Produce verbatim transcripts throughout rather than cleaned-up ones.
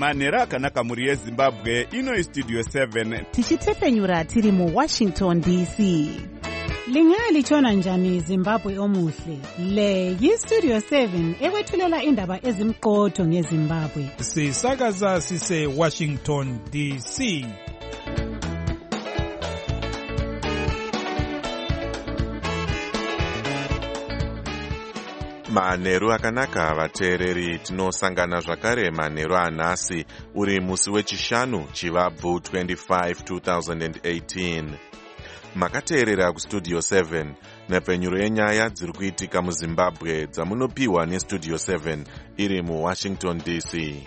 Manheru akanaka muri yeZimbabwe. Ino Studio seven. Tichitefenyura tiri mu Washington D C. Lingali chona njani Zimbabwe omuhle. Le yi Studio seven ekwethulela indaba ezimqotho ngeZimbabwe. Sisakaza sise Washington D C. Manheru akanaka vateereri, tinosangana zvakare manheru anhasi uri musi wechishanu chivabvu twenty-five twenty eighteen. Makateerera kustudio seven nepfenyuro yenyaya dziri kuitika muZimbabwe dzamunopiwa nestudio seven iri muWashington D C.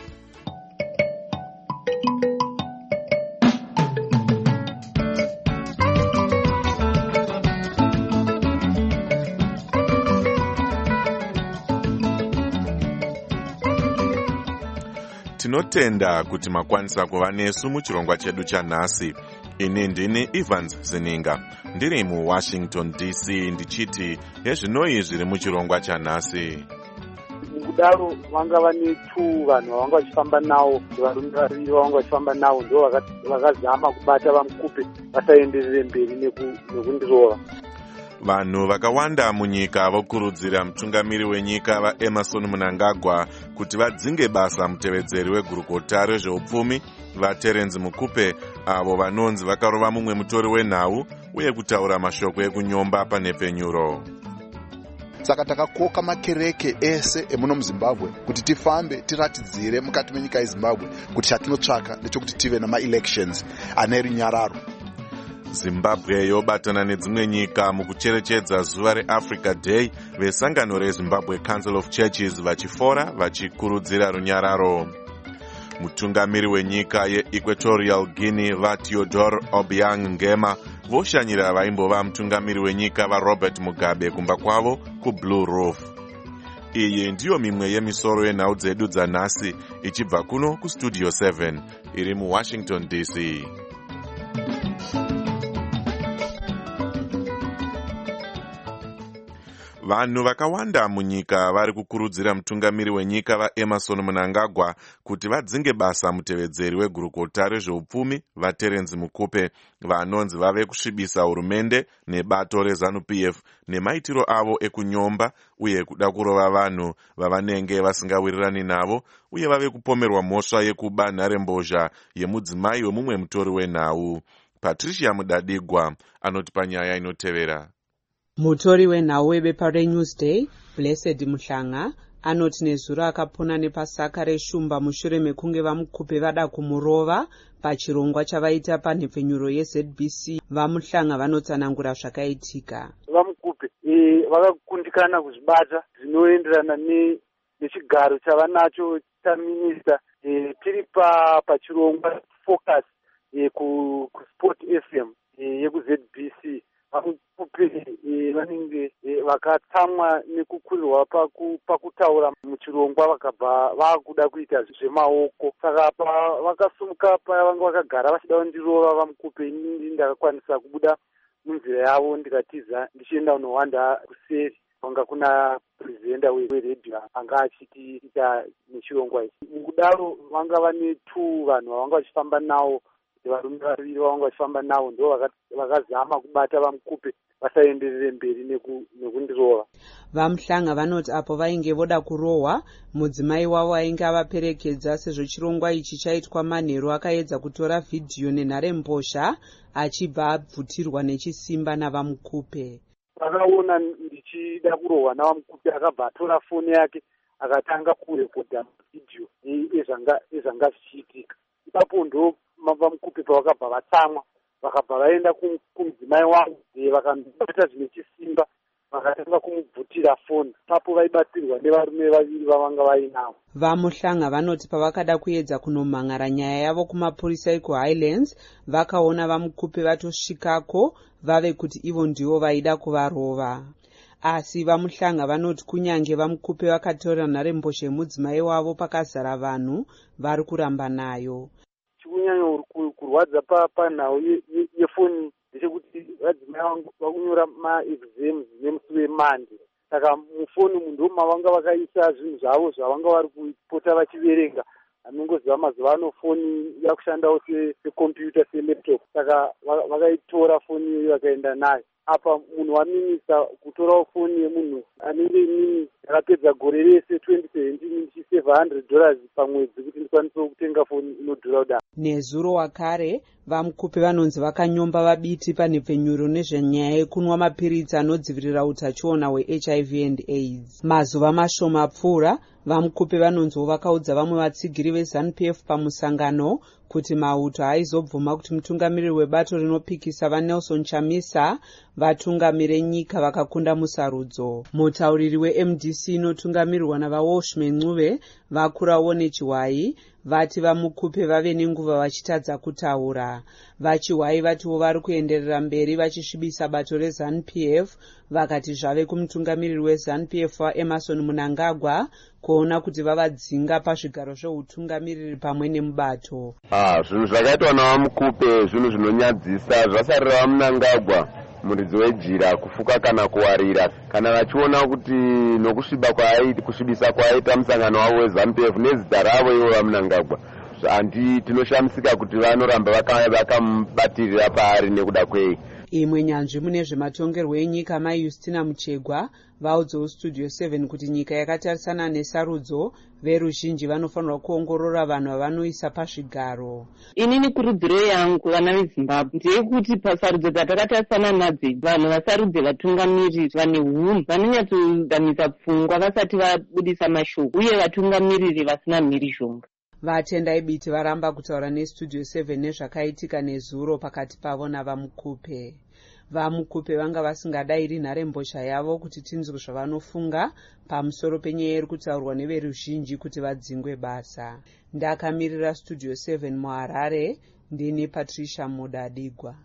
Tinotenda kuti makwanisa kuva nesu muchirongwa chedu chanhasi. Ini ndini Evans Zininga, ndiri muWashington D C ndichiti yezvinoi zviri muchirongwa chanhasi. Mukudaro vanga vane two vanhu vavanga vachifamba nawo, varume vaviri vavanga vachifamba nawo ndo vakazama kubata vamukupe vasaenderere mberi nekundirova. Vanhu vakawanda munyika vokurudzira mutungamiri wenyika vaEmmerson Mnangagwa kuti vadzinge basa mutevedzeri wegurukota rezveupfumi vaTerence Mukupe, avo vanonzi vakarova mumwe mutori wenhau uye kutaura mashoko ekunyomba panhepfenyuro. Saka takakoka makereke ese emuno muZimbabwe kuti tifambe tiratidzire mukati menyika yeZimbabwe kuti chatinotsvaka ndechekuti tive nama-elections ane runyararo. Zimbabwe yobatana nedzimwe nyika mukucherechedza zuva reAfrica Day, vesangano reZimbabwe Council of Churches vachifora vachikurudzira runyararo. Mutungamiri wenyika yeEquatorial Guinea vaTeodore Obiang Nguema voshanyira vaimbova mutungamiri wenyika vaRobert Mugabe kumba kwavo kuBlue Roof. Iyi ndiyo mimwe yemisoro yenhau dzedu dzanhasi ichibva kuno kustudio seven iri muWashington D C. Vanhu vakawanda munyika vari kukurudzira mutungamiri wenyika vaEmmerson Mnangagwa kuti vadzinge basa mutevedzeri wegurukota rezveupfumi vaTerence Mukupe, vanonzi vave kusvibisa hurumende nebato reZANU-P F nemaitiro avo ekunyomba uye kuda kurova vanhu vavanenge vasingawirirani navo, uye vave kupomerwa mhosva yekuba nharembozha yemudzimai wemumwe mutori wenhau. Patricia Mudadigwa anotipa nyaya inotevera. Mutori wenhau webepa reNewsday, Blessed Muhlanga, anoti nezuro akapona nepasaka reshumba mushure mekunge vamukupe vada kumurova pachirongwa chavaita panhepfenyuro yeZ B C. Vamuhlanga vanotsanangura zvakaitika. Vamukupe e, vakakundikana kuzvibata zvinoenderana nechigaro chavanacho chaminista e, tiri pa pachirongwa focus e, ku, ku Sport F M e, yekuZ B C. Vamukupe vanenge vakatsamwa nekukurirwa pakutaura muchirongwa vakabva vakuda kuita zvemaoko. Saka vakasumuka pavanga vakagara vachida kundirova vamukupe, ini ndakakwanisa kubuda munzira yavo ndikatiza ndichienda kunowanda kuseri kwanga kuna purezidenda weredhiyo anga achitiita nechirongwa ichi. Mukudaro vanga vane two vanhu vavanga vachifamba nawo, varume vaviri vavanga vachifamba nawo ndo vakazama kubata vamukupe vasaenderere mberi nekundirova. Vamuhlanga vanoti apo vainge voda kurohwa, mudzimai wavo ainge avaperekedza. Sezvo chirongwa ichi chaitwa manheru, akaedza kutora vhidhiyo nenharembozha achibva abvutirwa nechisimba navamukupe. Vakaona ndichida kurohwa navamukupe akabva atora foni yake akatanga kurekodha vhidhiyo ezvanga zvichiitika. Ipapo ndo vamukupe pavakabva vatsamwa, vakabva vaenda kumudzimai wavo vakambata zvine chisimba vakatanga kumubvutira foni. Papo vaibatsirwa nevarume vaviri vavanga vainavo. Vamuhlanga vanoti pavakada kuedza kunomhan'ara nyaya yavo kumapurisa ekuHighlands, vakaona vamukupe vatosvikako vave kuti ivo ndivo vaida kuvarova. Asi vamuhlanga vanoti kunyange vamukupe vakatora nharembozha yemudzimai wavo pakazara vanhu vari kuramba nayo. Chikunyanya kurwadza panhau yefoni ndechekuti vadzimai vakunyora maexams nemusi weMande. Saka mufoni munhu mavanga vakaisa zvinhu zvavo zvavanga vari kupota vachiverenga anongoziva mazuva ano foni yakushandawo sekompyuta selaptop, saka vakaitora foni iyoyo vakaenda nayo. Apa munhu waminisa kutorawo foni yemunhu anenge nini yakapedza gore rese twenty seventeen ichi seven hundred dollars pamwedzi kuti ndikwanise kutenga foni inodhura kudaro. Nezuro wakare vamukupi vanonzi vakanyomba vabiti panhepfenyuro nezvenyaya yekunwa mapiritsi anodzivirira utachiona hwe-H I V and AIDS. Mazuva mashoma apfuura, vamukupi vanonziwo vakaudza vamwe vatsigiri veZANU P F pamusangano kuti mauto haizobvuma kuti mutungamiriri webato rinopikisa vaNelson Chamisa vatungamire nyika vakakunda musarudzo. Mutauriri we-M D C inotungamirirwa navaWalshman Ncube vakurawo neChiwai vati vamukupe vave nenguva vachitadza kutaura. VaChiwai vatiwo vari kuenderera mberi vachisvibisa bato reZANU P F, vakati zvave kumutungamiriri weZANU P F waEmerson Mnangagwa kuona kuti vavadzinga pazvigaro zveutungamiriri pamwe nemubato. Ah, zvinhu zvakaitwa navamukupe zvinhu zvinonyadzisa. Zvasarira vaMnangagwa muridzi wejira kufuka kana kuwarira kana vachiona kuti nokusviba kwaaita kusvibisa kwaaita musangano wavo weZANU P F nezita ravo ivo vaMnangagwa, handi tinoshamisika kuti vanoramba vakamubatirira paari nekuda kwei. Imwe nyanzvi mune zvematongerwo enyika Mai Justina Muchegwa vaudzawo Studio seven kuti nyika yakatarisana nesarudzo veruzhinji vanofanirwa kuongorora vanhu vavanoisa pazvigaro. Inini kurudziro yangu vana veZimbabwe ndeyekuti pasarudzo dzatakatarisana nadzo vanhu vasarudze vatungamiriri vane hunhu vanonyatsodamisa pfungwa vasati vabudisa mashoko uye vatungamiriri vasina mhirizhonga. Vatendai biti varamba kutaura neStudio seven nezvakaitika nezuro pakati pavo navamukupe. Vamukupe vanga vasingadayiri nharembozha yavo kuti tinzwe zvavanofunga pamusoro penyaya iri kutaurwa neveruzhinji kuti vadzingwe basa. Ndakamirira Studio seven muHarare, ndini Patricia Mudadigwa.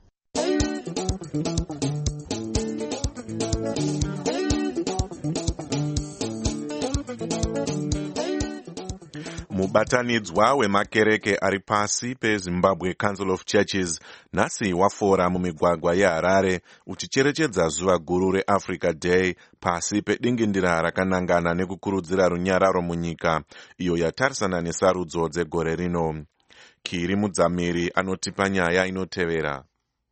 Mubatanidzwa wemakereke ari pasi peZimbabwe Council of Churches nhasi wafora mumigwagwa yeHarare uchicherechedza zuva guru reAfrica Day pasi pedingindira rakanangana nekukurudzira runyararo munyika iyo yatarisana nesarudzo dzegore rino. Kiri Mudzamiri anotipa nyaya inotevera.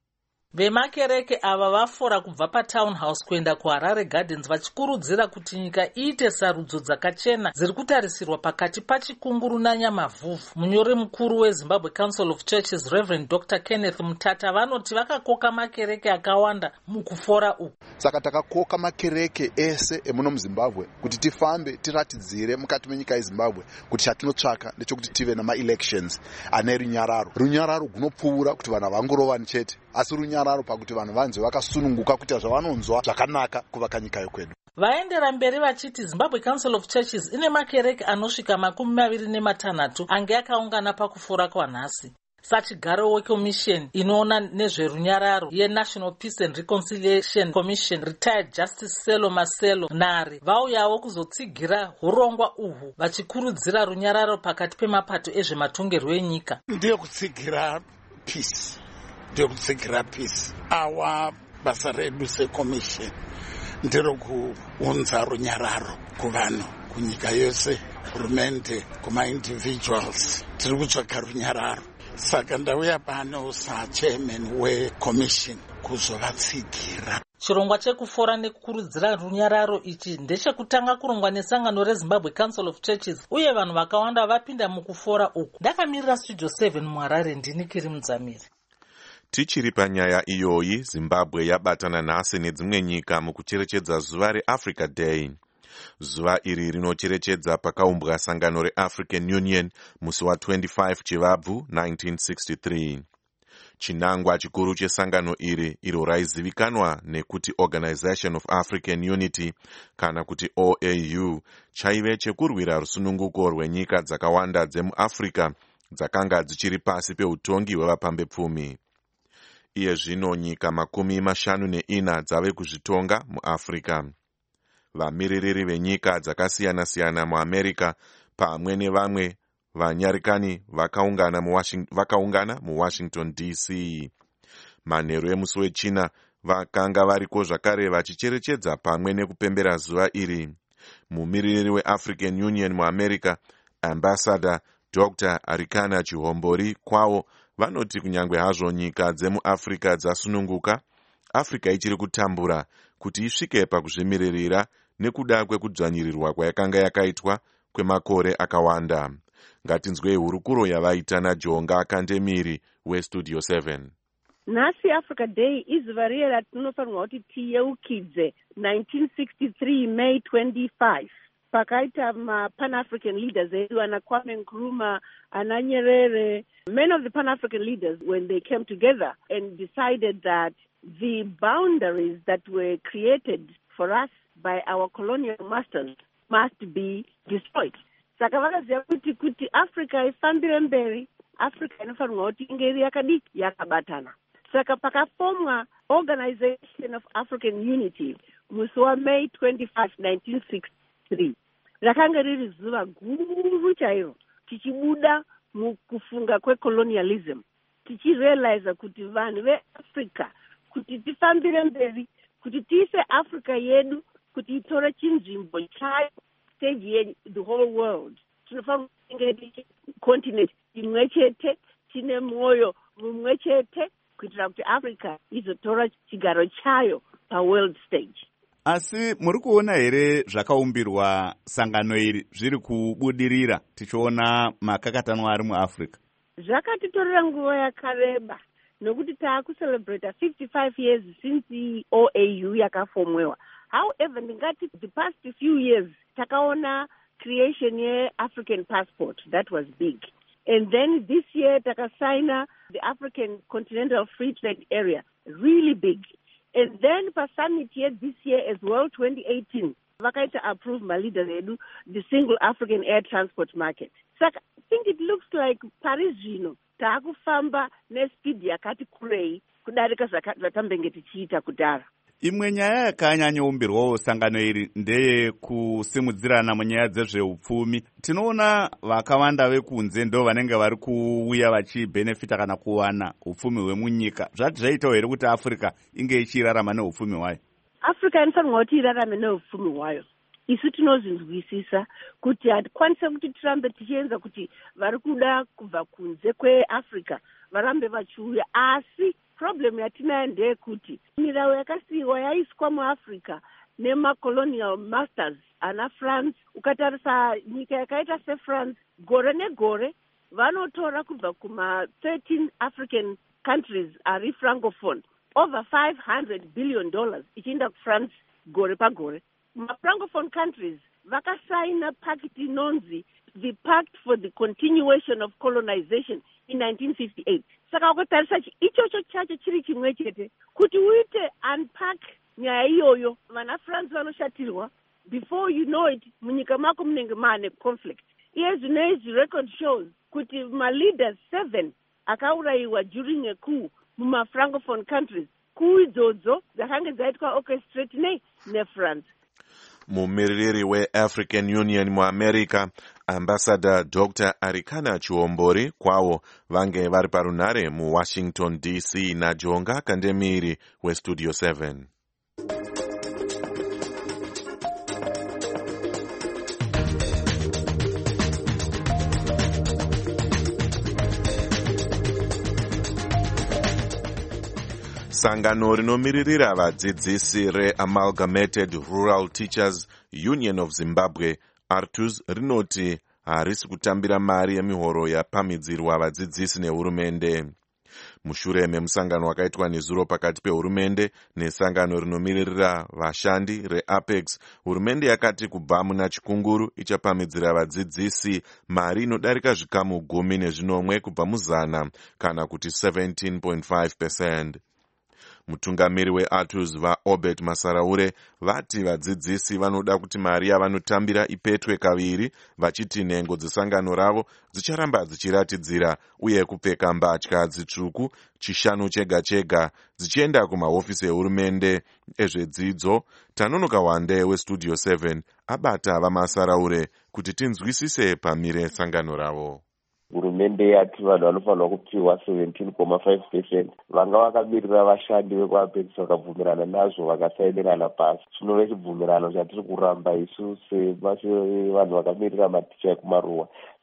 Vemakereke ava vafora kubva paTownhouse kuenda kuHarare Gardens vachikurudzira kuti nyika iite sarudzo dzakachena dziri kutarisirwa pakati pachikunguru nanyamavhuvhu. Munyori mukuru weZimbabwe Council of Churches Reverend Doctor Kenneth Mutata vanoti vakakoka makereke akawanda mukufora uku. Saka takakoka makereke ese emuno muZimbabwe kuti tifambe tiratidzire mukati menyika yeZimbabwe kuti chatinotsvaka ndechekuti tive nama-elections ane runyararo. Runyararo gunopfuura kuti vanhu vangorovani chete, asi runyararo pakuti vanhu vanze vakasununguka kuita zvavanonzwa zvakanaka kuvaka nyika yokwedu. Vaendera mberi vachiti Zimbabwe Council of Churches ine makereke anosvika makumi maviri nematanhatu ange akaungana pakufora kwanhasi. Sachigaro Commission inoona nezverunyararo yeNational Peace and Reconciliation Commission Retired Justice Selo Maselo Nari vauyawo kuzotsigira urongwa uhwu vachikurudzira runyararo pakati pemapato ezvematongerwo enyika. Ndiye kutsigira peace. Ndiye kutsigira peace. Awa basa redu seCommission ndiro kuunza runyararo kuvanhu kunyika yose, hurumende, kuma-individuals. Tiri kutsvaka runyararo. Saka ndauya pano sachairman weCommission kuzovatsigira. Chirongwa chekufora nekukurudzira runyararo ichi ndechekutanga kurongwa nesangano reZimbabwe Council of Churches uye vanhu vakawanda vapinda mukufora uku. Ndakamirira Studio seven muHarare, ndini Kiri Mudzamiri. Tichiri panyaya iyoyi, Zimbabwe yabatana nhasi nedzimwe nyika mukucherechedza zuva reAfrica Day. Zuva iri rinocherechedza pakaumbwa sangano reAfrican Union musi wa25 Chivabvu nineteen sixty-three. Chinangwa chikuru chesangano iri iro raizivikanwa nekuti Organization of African Unity kana kuti O A U chaive chekurwira rusununguko rwenyika dzakawanda dzemuAfrica dzakanga dzichiri pasi peutongi hwevapambepfumi. Iye zvino nyika makumi mashanu neina dzave kuzvitonga muAfrica. Vamiririri venyika dzakasiyana-siyana muAmerica pamwe nevamwe vanyarikani vakaungana muWashington, muWashington D C. Manheru emusi wechina vakanga variko zvakare vachicherechedza pamwe nekupembera zuva iri. Mumiririri weAfrican Union muAmerica, Ambassador Doctor Arikana Chihombori kwavo vanoti kunyangwe hazvo nyika dzemuAfrica dzasununguka, Africa ichiri kutambura kuti isvike pakuzvimiririra nekuda kwekudzvanyirirwa kwayakanga yakaitwa kwemakore akawanda. Ngatinzwei hurukuro yavaita naJonga Kandemiri weStudio seven. Nhasi Africa Day izuva riye ratinofanirwa kuti tiyeukidze nineteen sixty-three May twenty-fifth pakaita ma-Pan-African leaders edu ana Kwame Nkrumah, ana Nyerere, many of the Pan-African leaders, when they came together and decided that the boundaries that were created for us by our colonial masters must be destroyed. Saka vakaziva kuti kuti Africa ifambire mberi, Africa inofanirwa kuti inge iri yakadiki yakabatana. Saka pakafomwa Organization of African Unity musi wa May twenty-fifth nineteen sixty-three. Rakanga riri zuva guru chairo tichibuda mukufunga kwecolonialism, tichirealize kuti vanhu veAfrica kuti tifambire mberi, kuti tiise Africa yedu kuti itore chinzvimbo chayo stage ye the whole world. Tinofanira kunge continent imwe chete, tine mwoyo mumwe chete, kuitira kuti Africa izotora chigaro chayo paworld stage. Asi muri kuona here zvakaumbirwa sangano iri zviri kubudirira tichiona makakatanwa ari muAfrica? Zvakatitorera nguva yakareba nokuti taakucelebrate fifty-five years since the O A U yakafomwewa. However, ndingati the past few years takaona creation ye African passport, that was big. And then this year takasaina the African Continental Free Trade Area, really big. And then for summit here this year as well, twenty eighteen, vakaita approve my leaders edu the single African air transport market. So I think it looks like Paris, you know, taakufamba nespeed yakati kurei kudarika zvatambenge tichiita kudhara. Imwe nyaya yakanyanyoumbirwawo sangano iri ndeye kusimudzirana munyaya dzezveupfumi. Tinoona vakawanda vekunze ndo vanenge vari kuuya vachibhenefita kana kuwana upfumi hwemunyika. Zvati zvaitawo here kuti Africa inge ichirarama neupfumi hwayo? Africa inofanirwa kuti irarame neupfumi hwayo. Isu tinozvinzwisisa kuti hatikwanise kuti tirambe tichienza kuti vari kuda kubva kunze kweAfrica varambe vachiuya, asi problem yatinayo ndeyekuti mirau yakasiyiwa yaiswa muAfrica nemacolonial masters ana France. Ukatarisa nyika yakaita seFrance, gore negore vanotora kubva kuma thirteen African countries ari francophone over five hundred billion dollars ichienda kuFrance gore pagore. Ma-francophone countries vakasaina pact inonzi the Pact for the Continuation of Colonization in nineteen fifty-eight. Saka ukatarisa ichocho chacho chiri chimwe chete kuti uite unpack nyaya iyoyo, vana France vanoshatirwa, before you know it munyika mako munenge maane conflict. Iye zvinezvi record shows kuti ma-leaders seven akaurayiwa during a coup muma-francophone countries. Coup idzodzo dzakange dzaitwa orchestrate nei neFrance. Mumiririri weAfrican Union muAmerica, Ambassador Doctor Arikana Chihombori kwavo vange vari parunhare muWashington D C naJonga Kandemiri weStudio seven. Sangano rinomiririra vadzidzisi reAmalgamated Rural Teachers Union of Zimbabwe, ARTUZ, rinoti harisi kutambira mari yemihoro yapamidzirwa vadzidzisi nehurumende. Mushure memusangano wakaitwa nezuro pakati pehurumende nesangano rinomiririra vashandi reApex, hurumende yakati kubva muna chikunguru ichapamidzira vadzidzisi mari inodarika zvikamu gumi nezvinomwe kubva muzana kana kuti seventeen point five percent. Mutungamiri weARTUZ vaObert Masaraure vati vadzidzisi vanoda kuti mari yavanotambira ipetwe kaviri, vachiti nhengo dzesangano ravo dzicharamba dzichiratidzira uye kupfeka mbatya dzitsvuku chishanu chega chega dzichienda kumahofisi ehurumende ezvedzidzo. Tanonoka Wande weStudio seven abata vaMasaraure kuti tinzwisise pamire sangano ravo. Hurumende yati vanhu vanofanirwa kupiwa seventeen point five percent. Vanga vakamirira vashandi vekuApex vakabvumirana nazvo vakasainirana pasi. Chinova chibvumirano chatiri kuramba isu sevanhu vakamirira maticha ekumaruwa.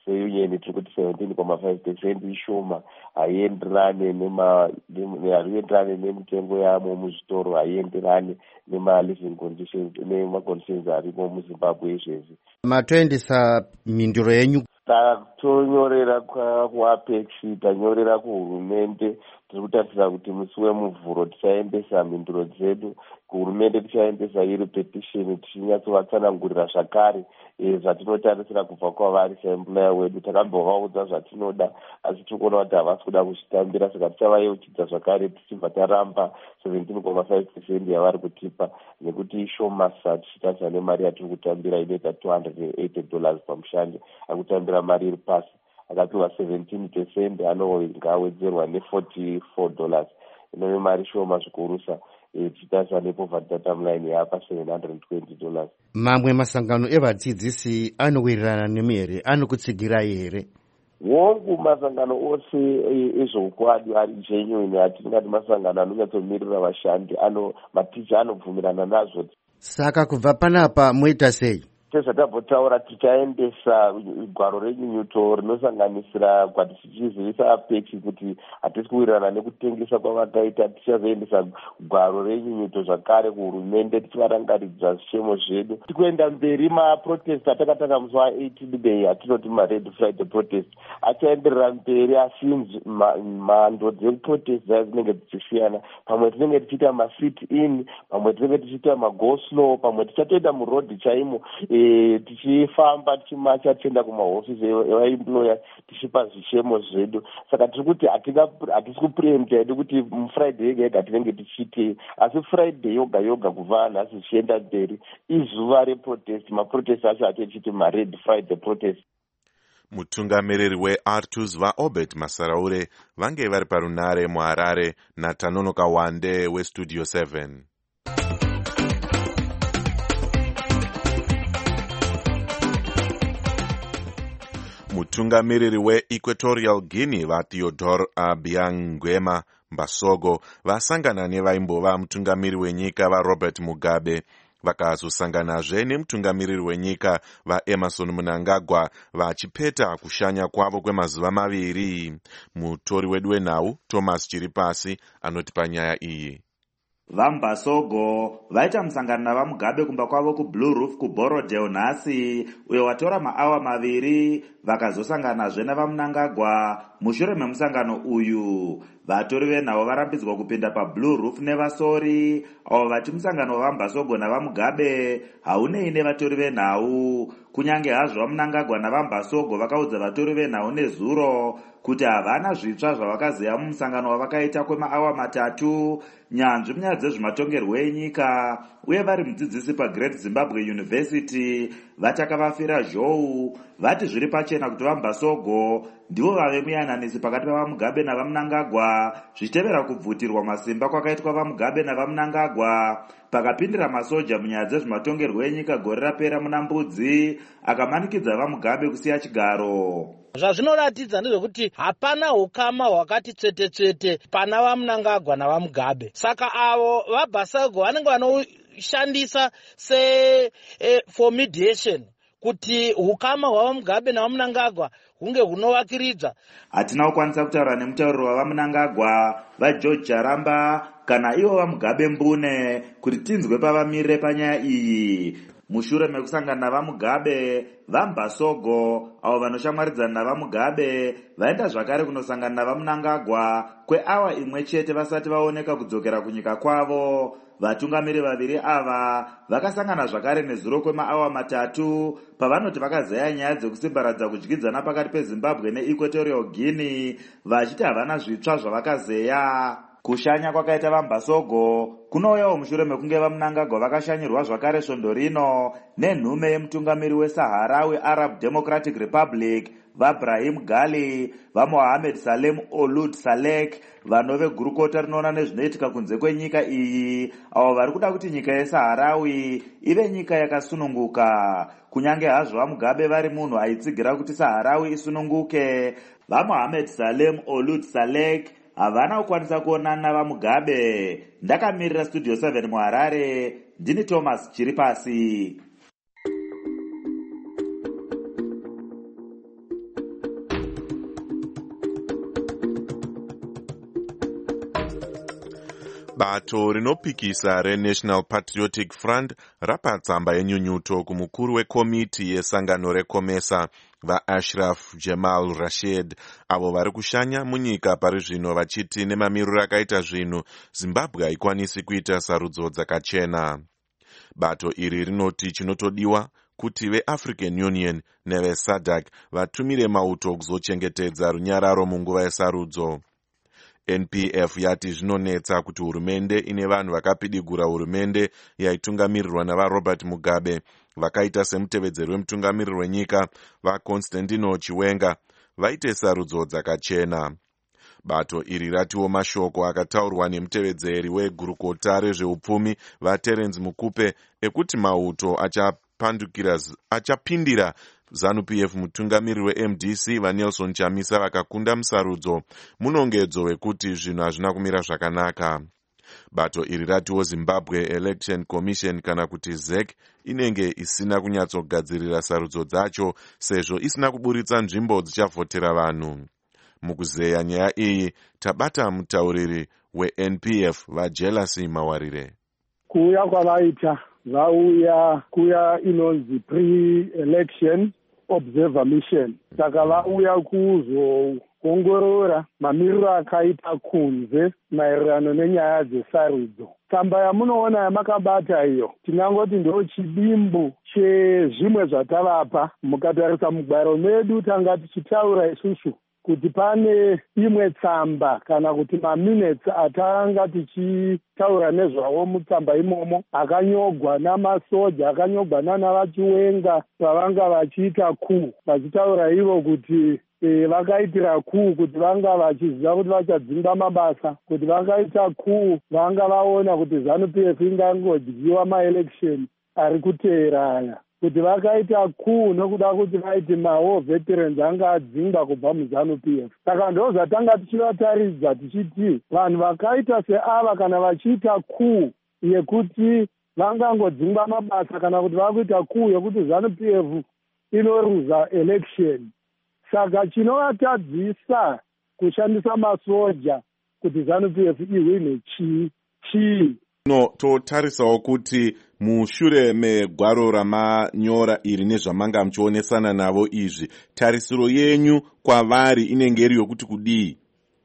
seunion tiri kuti seventeen comma five percent ishoma, haienderane nema haienderane nemitengo yamo muzvitoro, haienderane nema-living conditions nema-conditions arimo muZimbabwe izvezvi. Matoendesa mhinduro yenyu? Tatonyorera kuApex, tanyorera kuhurumende. Tiri kutarisira kuti musi wemuvhuro tichaendesa mhinduro dzedu kuhurumende, tichaendesa iri petition tichinyatsovatsanangurira zvakare zvatinotarisira kubva kwavari saemployer wedu. Takambovaudza zvatinoda asi tikuona kuti havasi kuda kuzvitambira, saka tichavayeuchidza zvakare tichibva taramba seventeen comma five percent yavari kutipa, nekuti ishoma sa tichitarisa nemari yatiri kutambira inoita two hundred eighty dollars pamushande, akutambira mari iri pasi. Akapiwa seventeen percent anongawedzerwa ne-forty-four dollars. Inove mari shoma zvikurusa tichitarisa nepoverty data line yapa seven hundred twenty dollars. Mamwe masangano evadzidzisi anowirirana nemi here, anokutsigirai here? Wongu masangano ose ezveukwadi ari genuine, hatingati masangano anonyatsomirira vashandi, ano maticha anobvumirana nazvo. Saka kubva panapa moita sei? Sezvatabhotaura tichaendesa gwaro renyunyuto rinosanganisira kwati tichizivisa Apex kuti hatisi kuwirirana nekutengesa kwavakaita. Tichazoendesa gwaro renyunyuto zvakare kuhurumende tichivarangaridza zvishemo zvedu. Tikuenda mberi maprotest atakatanga musi wa-eighteen May atinoti mared Friday protest achaenderera mberi, asi mhando dzeprotest dzayo dzinenge dzichisiyana. Pamwe tinenge tichiita masit in, pamwe tinenge tichiita mago slow, pamwe tichatoenda murodhi chaimo tichifamba tichimacha tichienda kumahofisi evaemployer tichipa zvishemo zvedu. Saka tiri kuti hatisi kupreemta hedu kuti mufriday yega yega tinenge tichiitei, asi friday yoga yoga kubva nhasi zvichienda mberi izuva reprotest. Maprotest acho ati tichiti mared Friday protest. Mutungamiriri weArtus vaObert Masaraure vange vari parunare muHarare naTanonoka Wande weStudio seven. Mutungamiriri weEquatorial Guinea vaTheodore Abiangwema Mbasogo vasangana nevaimbova mutungamiriri wenyika vaRobert Mugabe, vakazosanganazve nemutungamiriri wenyika vaEmerson Mnangagwa vachipeta kushanya kwavo kwemazuva maviri. Mutori wedu wenhau Thomas Chiripasi anotipa nyaya iyi. VaMbasogo vaita musangano navaMugabe kumba kwavo kuBlue Roof kuBorodale nhasi, uyo watora maawa maviri. Vakazosanganazve navaMnangagwa. Mushure memusangano uyu, vatori venhau varambidzwa kupinda paBlue Roof nevasori, avo vati musangano wavaMbasogo navaMugabe haunei nevatori venhau. Kunyange hazvo vaMnangagwa navaMbasogo vakaudza vatori venhau nezuro kuti havana zvitsva zvavakazeya mumusangano wavakaita kwemaawa matatu. Nyanzvi munyaya dzezvematongerwo enyika uye vari mudzidzisi paGreat Zimbabwe University vataka vafira zhou, vati zviri pachena kuti vaMbasogo ndivo vave muyananisi pakati pavaMugabe navaMnangagwa, zvichitevera kubvutirwa masimba kwakaitwa vaMugabe navaMnangagwa pakapindira masoja munyaya dzezvematongerwo enyika gore rapera muna Mbudzi, akamanikidza vaMugabe kusiya chigaro. Zvazvinoratidza ndezvekuti hapana ukama hwakati tsvete tsvete pana vaMnangagwa navaMugabe. Saka avo vaBasogo vanenge vanoshandisa se eh, for mediation kuti hukama hwavaMugabe navaMnangagwa hunge hunovakiridza. Hatina kukwanisa kutaura nemutauriri wavaMnangagwa vaGeorge Charamba kana ivo vaMugabe Mbune kuti tinzwe pavamirire panyaya iyi. Mushure mekusangana navaMugabe, vaMbasogo avo vanoshamwaridzana navaMugabe vaenda zvakare kunosangana navaMnangagwa kweawa imwe chete vasati vaoneka kudzokera kunyika kwavo. Vatungamiri vaviri ava vakasangana zvakare nezuro kwemaawa matatu pavanoti vakazeya nyaya dzekusimbaradza kudyidzana pakati peZimbabwe neEquatorial Guinea, vachiti havana zvitsva zvavakazeya. Kushanya kwakaita vaMbasogo kunouyawo mushure mekunge vaMnangagwa vakashanyirwa zvakare svondo rino nenhume yemutungamiri weSaharawi Arab Democratic Republic vaBrahim Gali, vaMohamed Salem Ould Salek, vanove gurukota rinoona nezvinoitika kunze kwenyika iyi, avo vari kuda kuti nyika yeSaharawi ive nyika yakasununguka. Kunyange hazvo vaMugabe vari munhu aitsigira kuti Saharawi isununguke, vaMohamed Salem Ould Salek havana kukwanisa kuonana navaMugabe. Ndakamirira Studio seven muHarare, ndini Thomas Chiripasi. Bato rinopikisa reNational Patriotic Front rapa tsamba yenyunyuto kumukuru wekomiti yesangano reCOMESA vaAshraf Jamal Rashid, avo vari kushanya munyika pari zvino vachiti nemamiriro akaita zvinhu Zimbabwe haikwanisi kuita sarudzo dzakachena. Bato iri rinoti chinotodiwa kuti veAfrican Union neveSADC vatumire mauto kuzochengetedza runyararo munguva yesarudzo. N P F yati zvinonetsa kuti hurumende ine vanhu vakapidigura hurumende yaitungamirirwa navaRobert Mugabe vakaita semutevedzeri wemutungamiriri wenyika vaConstantino Chiwenga vaite sarudzo dzakachena. Bato iri ratiwo mashoko akataurwa nemutevedzeri wegurukota rezveupfumi vaTerence Mukupe ekuti mauto achapandukira achapindira ZANU-P F mutungamiriri weM D C vaNelson Chamisa vakakunda musarudzo munongedzo wekuti zvinhu hazvina kumira zvakanaka. Bato iri ratiwo Zimbabwe Election Commission kana kuti Z E C inenge isina kunyatsogadzirira sarudzo dzacho sezvo isina kuburitsa nzvimbo dzichavhotera vanhu. Mukuzeya nyaya iyi tabata mutauriri weN P F vaJelasi Mawarire. Kuuya kwavaita vauya kuya inonzi pre-election observer mission, saka vauya kuzoongorora mamiriro akaita kunze maererano nenyaya dzesarudzo. Tsamba yamunoona yamakabata iyo tinangoti ndo chidimbu chezvimwe zvatavapa. Mukatarisa mugwaro medu tanga tichitaura isusu kuti pane imwe tsamba kana kuti maminutes atanga tichitaura nezvawo mutsamba imomo akanyogwa namasoja, akanyogwa nana vaChiwenga pavanga vachiita kuu, vachitaura ivo kuti e, vakaitira kuu kuti vanga vachiziva kuti vachadzimba mabasa, kuti vakaita kuu vanga vaona kuti ZANU-P F ingangodyiwa maelection ari kuteera aya, kuti vakaita kuu nokuda kuti vaiti mawo veterans anga adzingwa kubva muZANU-P F. Saka ndo zvatanga tichivataridza tichiti vanhu vakaita seava kana vachiita kuu yekuti vangangodzingwa mabasa kana kuti vakuita kuu yekuti ZANU-P F inoruza election. Saka chinovatadzisa kushandisa masoja kuti ZANU-P F ihwine chii chii. No, totarisawo kuti mushure megwaro ramanyora iri nezvamanga muchionesana navo izvi, tarisiro yenyu kwavari inenge iri yokuti kudii?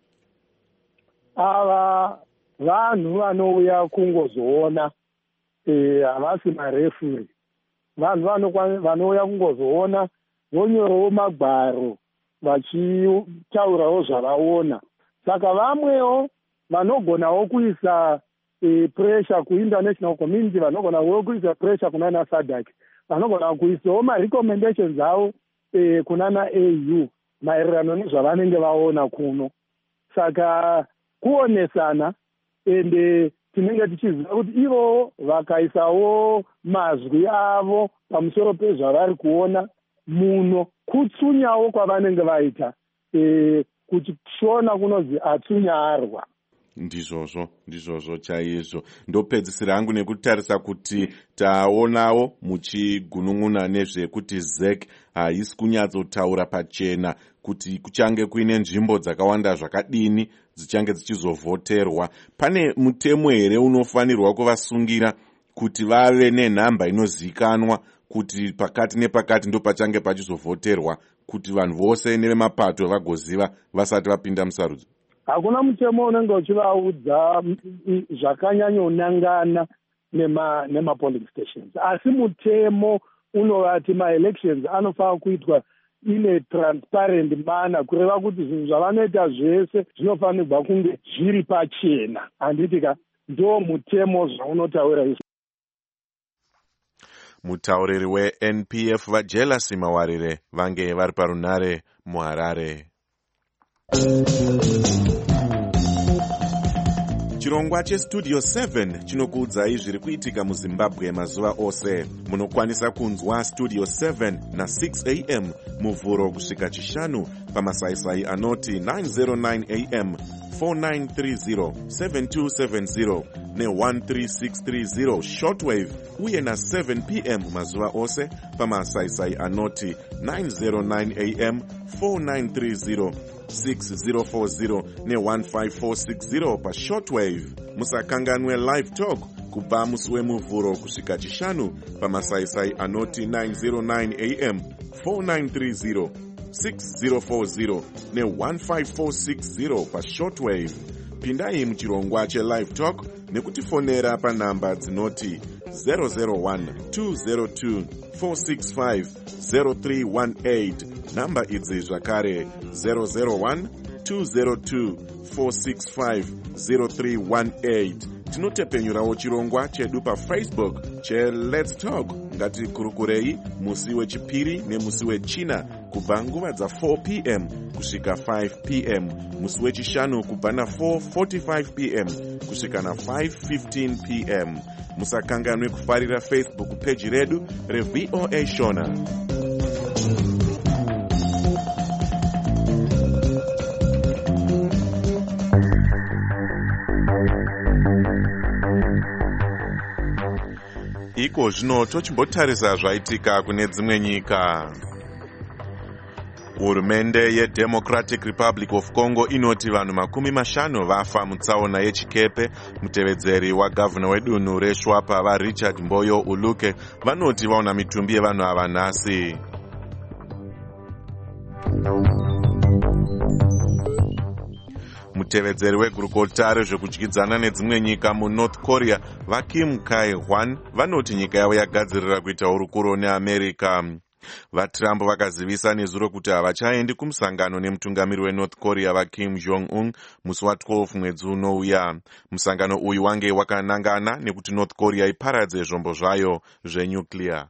Ava vanhu vanouya kungozoona, havasi marefuri. Vanhu vanouya kungozoona, vonyorawo magwaro vachitaurawo zvavaona. Saka vamwewo vanogonawo kuisa E, pressure kuinternational community, vanogona kuisa pressure kunana SADC, vanogona kuisawo ma-recommendations avo e, kunana A U maererano nezvavanenge vaona kuno. Saka kuonesana ende tinenge tichiziva kuti ivo vakaisawo mazwi avo pamusoro pezvavari kuona muno, kutsunyawo kwavanenge vaita e, kuchiona kunonzi atsunya arwa. Ndizvozvo, ndizvozvo chaizvo. Ndopedzisira hangu nekutarisa kuti taonawo muchigunun'una nezvekuti Z E C haisi kunyatsotaura pachena kuti kuchange kuine nzvimbo dzakawanda zvakadini dzichange dzichizovhoterwa. Pane mutemo here unofanirwa kuvasungira kuti vave nenhamba inozikanwa kuti pakati nepakati ndo pachange pachizovhoterwa, kuti vanhu vose nevemapato vagoziva vasati vapinda musarudzo? Hakuna mutemo unenge uchivaudza zvakanyanyonangana nema nema polling stations, asi mutemo unovati ma-elections anofanira kuitwa ine transparent manner, kureva kuti zvinhu zvavanoita zvese zvinofanirwa kunge zviri pachena. Handiti ka ndo mutemo zvaunotaura izvo. Mutauriri weN P F vaJelasi Mawarire vange vari parunare muHarare. Chirongwa cheStudio seven chinokuudzai zviri kuitika muZimbabwe mazuva ose. Munokwanisa kunzwa Studio seven na six a m muvhuro kusvika chishanu pamasaisai anoti nine oh nine a m, four nine three zero, seven two seven zero ne one three six three zero shortwave, uye na seven p m mazuva ose pamasaisai anoti nine oh nine a m, four nine three zero six zero four zero ne one five four six zero pashortwave. Musakanganwe live talk kubva musi wemuvhuro kusvika chishanu pamasaisai anoti nine oh nine a m four nine three zero six zero four zero ne one five four six zero pashortwave. Pindai muchirongwa chelive talk nekutifonera panhamba dzinoti zero zero one two zero two four six five zero three one eight. Namba idzi zvakare zero zero one two zero two four six five zero three one eight. Tinotepenyurawo chirongwa chedu paFacebook che Let's Talk. Ngati kurukurei musi wechipiri nemusi wechina kubva nguva dza four p m kusvika five p m, musi wechishanu kubva na four forty-five p m kusvika na five fifteen p m. Musakanganwe kufarira Facebook page redu reV O A Shona. Iko zvino tochimbotarisa zvaitika kune dzimwe nyika. Hurumende yeDemocratic Republic of Congo inoti vanhu makumi mashanu vafa mutsaona yechikepe. Mutevedzeri wagavana wedunhu reShwapa vaRichard Mboyo Uluke vanoti vaona mitumbi yevanhu ava nhasi. Mutevedzeri wegurukota rezvekudyidzana nedzimwe nyika muNorth Korea vaKim Kai-hwan vanoti nyika yavo yagadzirira kuita hurukuro neAmerica. VaTrump vakazivisa nezuro kuti havachaendi kumusangano nemutungamiri weNorth Korea vaKim Jong-un musi wa12 mwedzi unouya. Musangano uyu wange wakanangana nekuti North Korea iparadze zvombo zvayo zvenyuclear.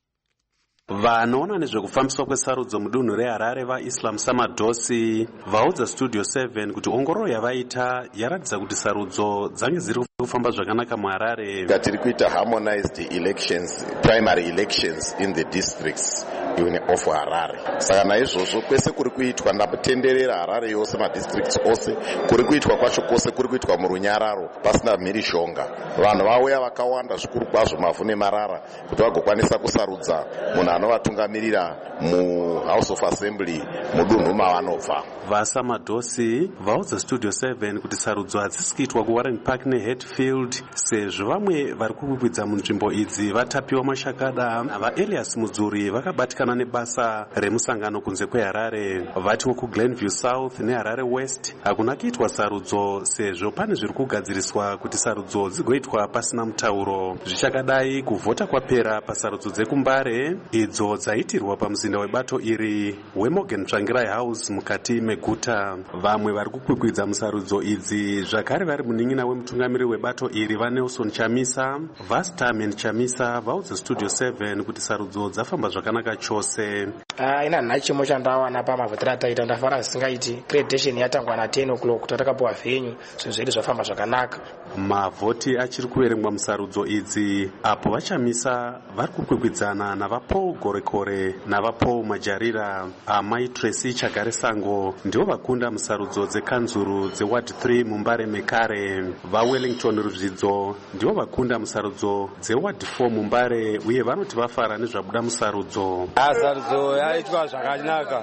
Vanoona nezvekufambiswa kwesarudzo mudunhu reHarare vaIslam Samadosi vaudza Studio seven kuti ongororo yavaita yaratidza kuti sarudzo dzange dziri kufamba zvakanaka muHarare. Tiri kuita harmonized elections, primary elections in the districts of Harare. Saka naizvozvo kwese kuri kuitwa ndatenderera Harare yose madistricts ose kuri kuitwa kwacho kwose kuri kuitwa murunyararo pasina mhirishonga. Vanhu vauya vakawanda zvikuru kwazvo mavhu nemarara kuti vagokwanisa kusarudza munhu anovatungamirira muHouse of Assembly mudunhu mavanobva. VaSamadosi vaudza Studio seven kuti sarudzo hadzisi kuitwa kuWarren Park neHatfield sezvo vamwe vari kukwikwidzwa munzvimbo idzi vatapiwa mashakada. VaElias Mudzuri vakabatikana nebasa remusangano kunze kweHarare. Vatiwo kuGlenview South neHarare West hakuna kuitwa sarudzo sezvo pane zviri kugadziriswa kuti sarudzo dzigoitwa pasina mutauro. Zvichakadai kuvhota kwapera pasarudzo dzekuMbare idzo dzaitirwa pamuzinda webato iri weMorgan Tsvangirai House mukati meguta. Vamwe vari kukwikwidza musarudzo idzi zvakare vari munin'ina wemutungamiri webato iri vaNelson Chamisa. Vastamen Chamisa vaudza Studio seven kuti sarudzo dzafamba zvakanaka chose. Ah, ina nhachimo chandawana pamavhotera taita ndafara zisingaiti. Gradation yatangwa na ten o'clock totakapuwa venue zvinhu zvedu zvafamba zvakanaka. Mavhoti achiri kuverengwa musarudzo idzi apo vaChamisa vari kukwikwidzana navaPaul Gorekore navaPaul Majarira. Amai Tracy Chagare Sango ndivo vakunda musarudzo dzekanzuru dzeward three muMbare Mekare. VaWellington Ruzvidzo ndivo vakunda musarudzo dzeward four muMbare uye vanoti vafara nezvabuda musarudzo. Sarudzo yaitwa zvakanaka.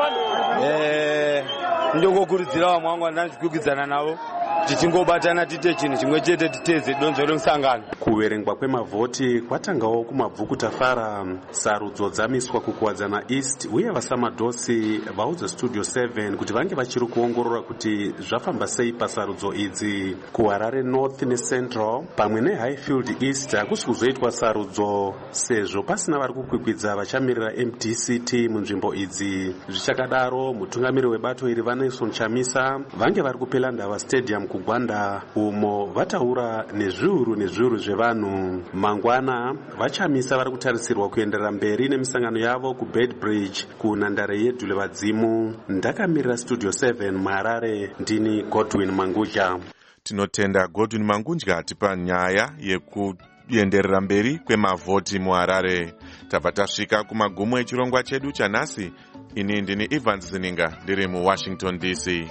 Eh, ndingokurudzira vamwe vangu vandandikwikwidza navo tichingobatana tiite chinhu chimwe chete titedze donzo remusangano. Kuverengwa kwemavhoti kwatangawo kumabvuku tafara. Sarudzo dzamiswa kukuwadzana East uye vaSamadosi vaudza Studio seven kuti vange vachiri kuongorora kuti zvafamba sei pasarudzo idzi. KuHarare North neCentral pamwe neHighfield East hakusi kuzoitwa sarudzo sezvo pasina vari kukwikwidza vachamirira M D C T munzvimbo idzi. Zvichakadaro mutungamiri webato iri vaNelson Chamisa vange vari kupela ndava stadium kuGwanda umo vataura nezviuru nezviuru zvevanhu. Mangwana vaChamisa vari kutarisirwa kuenderera mberi nemisangano yavo kuBedbridge kunhandare yeDhule Vadzimu. Ndakamirira Studio seven muHarare ndini Godwin Manguja. Tinotenda Godwin Manguja atipa nyaya yekuenderera mberi kwemavhoti muHarare. Tabva tasvika kumagumo echirongwa chedu chanhasi. Ini ndini Evans Zininga ndiri muWashington D C.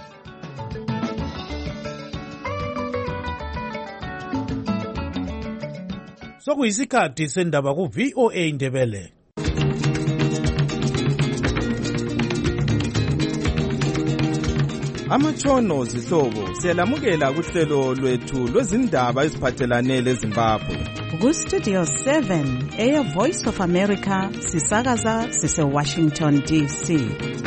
Sokuyisikhathi sendaba kuV O A Ndebele. amatshono zihlobo siyalamukela kuhlelo lwethu lwezindaba eziphathelane leZimbabwe. Ku-Studio seven eya Voice of America sisakaza sise-Washington D C.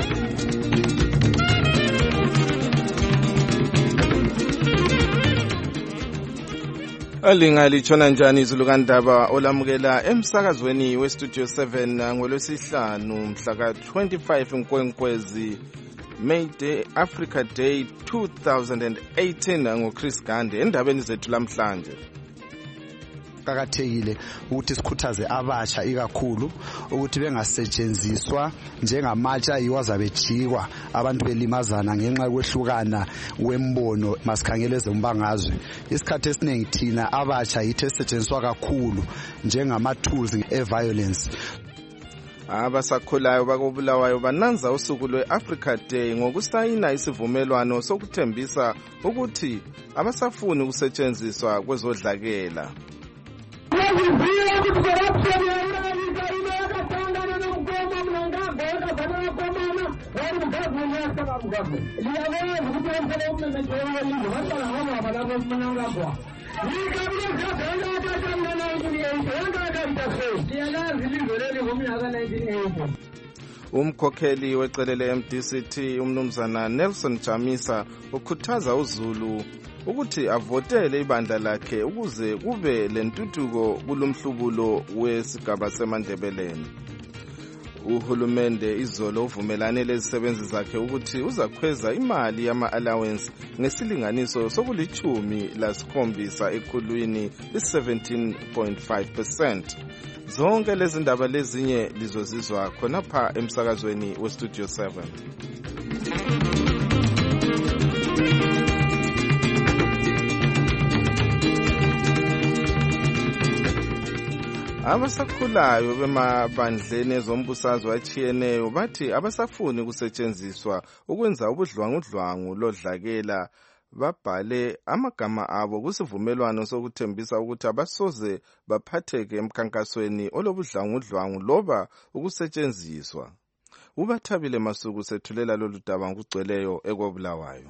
Alinga litshona njani izulu kandaba olamukela emsakazweni we-Studio seven ngolwesihlanu mhla ka twenty-five Nkwenkwezi May Day Africa Day two thousand eighteen ngoChris Gande endabeni zethu lamhlanje. Kuqakathekile ukuthi sikhuthaze abasha ikakhulu ukuthi bengasetshenziswa njengamatsha iwazabejikwa abantu belimazana ngenxa yokwehlukana wembono masikhangele ezombangazwe. Isikhathi esiningi thina abasha yithe setshenziswa kakhulu njengama tools e-violence. Abasakhulayo bakobulawayo bananza usuku lwe-Africa Day ngokusayina isivumelwano sokuthembisa ukuthi abasafuni ukusetshenziswa kwezodlakela. Umkhokheli wecele le-M D C T umnumzana Nelson Chamisa ukhuthaza uZulu ukuthi avotele ibandla lakhe ukuze kube lentuthuko kulomhlubulo wesigaba seMandebeleni. Uhulumende izolo uvumelane lezisebenzi zakhe ukuthi uzakhweza imali yama-allowance ngesilinganiso sokulichumi lasikhombisa ekhulwini i-seventeen point five percent. Zonke lezi ndaba lezinye lizozizwa khonapha emsakazweni we-Studio seven. Abasakhulayo bemabandleni ezombusazwe achiyeneyo bathi abasafuni ukusetshenziswa ukwenza ubudlwangudlwangu lodlakela. Babhale amagama abo kusivumelwano sokuthembisa ukuthi abasoze baphatheke emkhankasweni olobudlwangudlwangu loba ukusetshenziswa. Ubathabile Masuku sethulela lolu daba ngokugcweleyo ekobulawayo.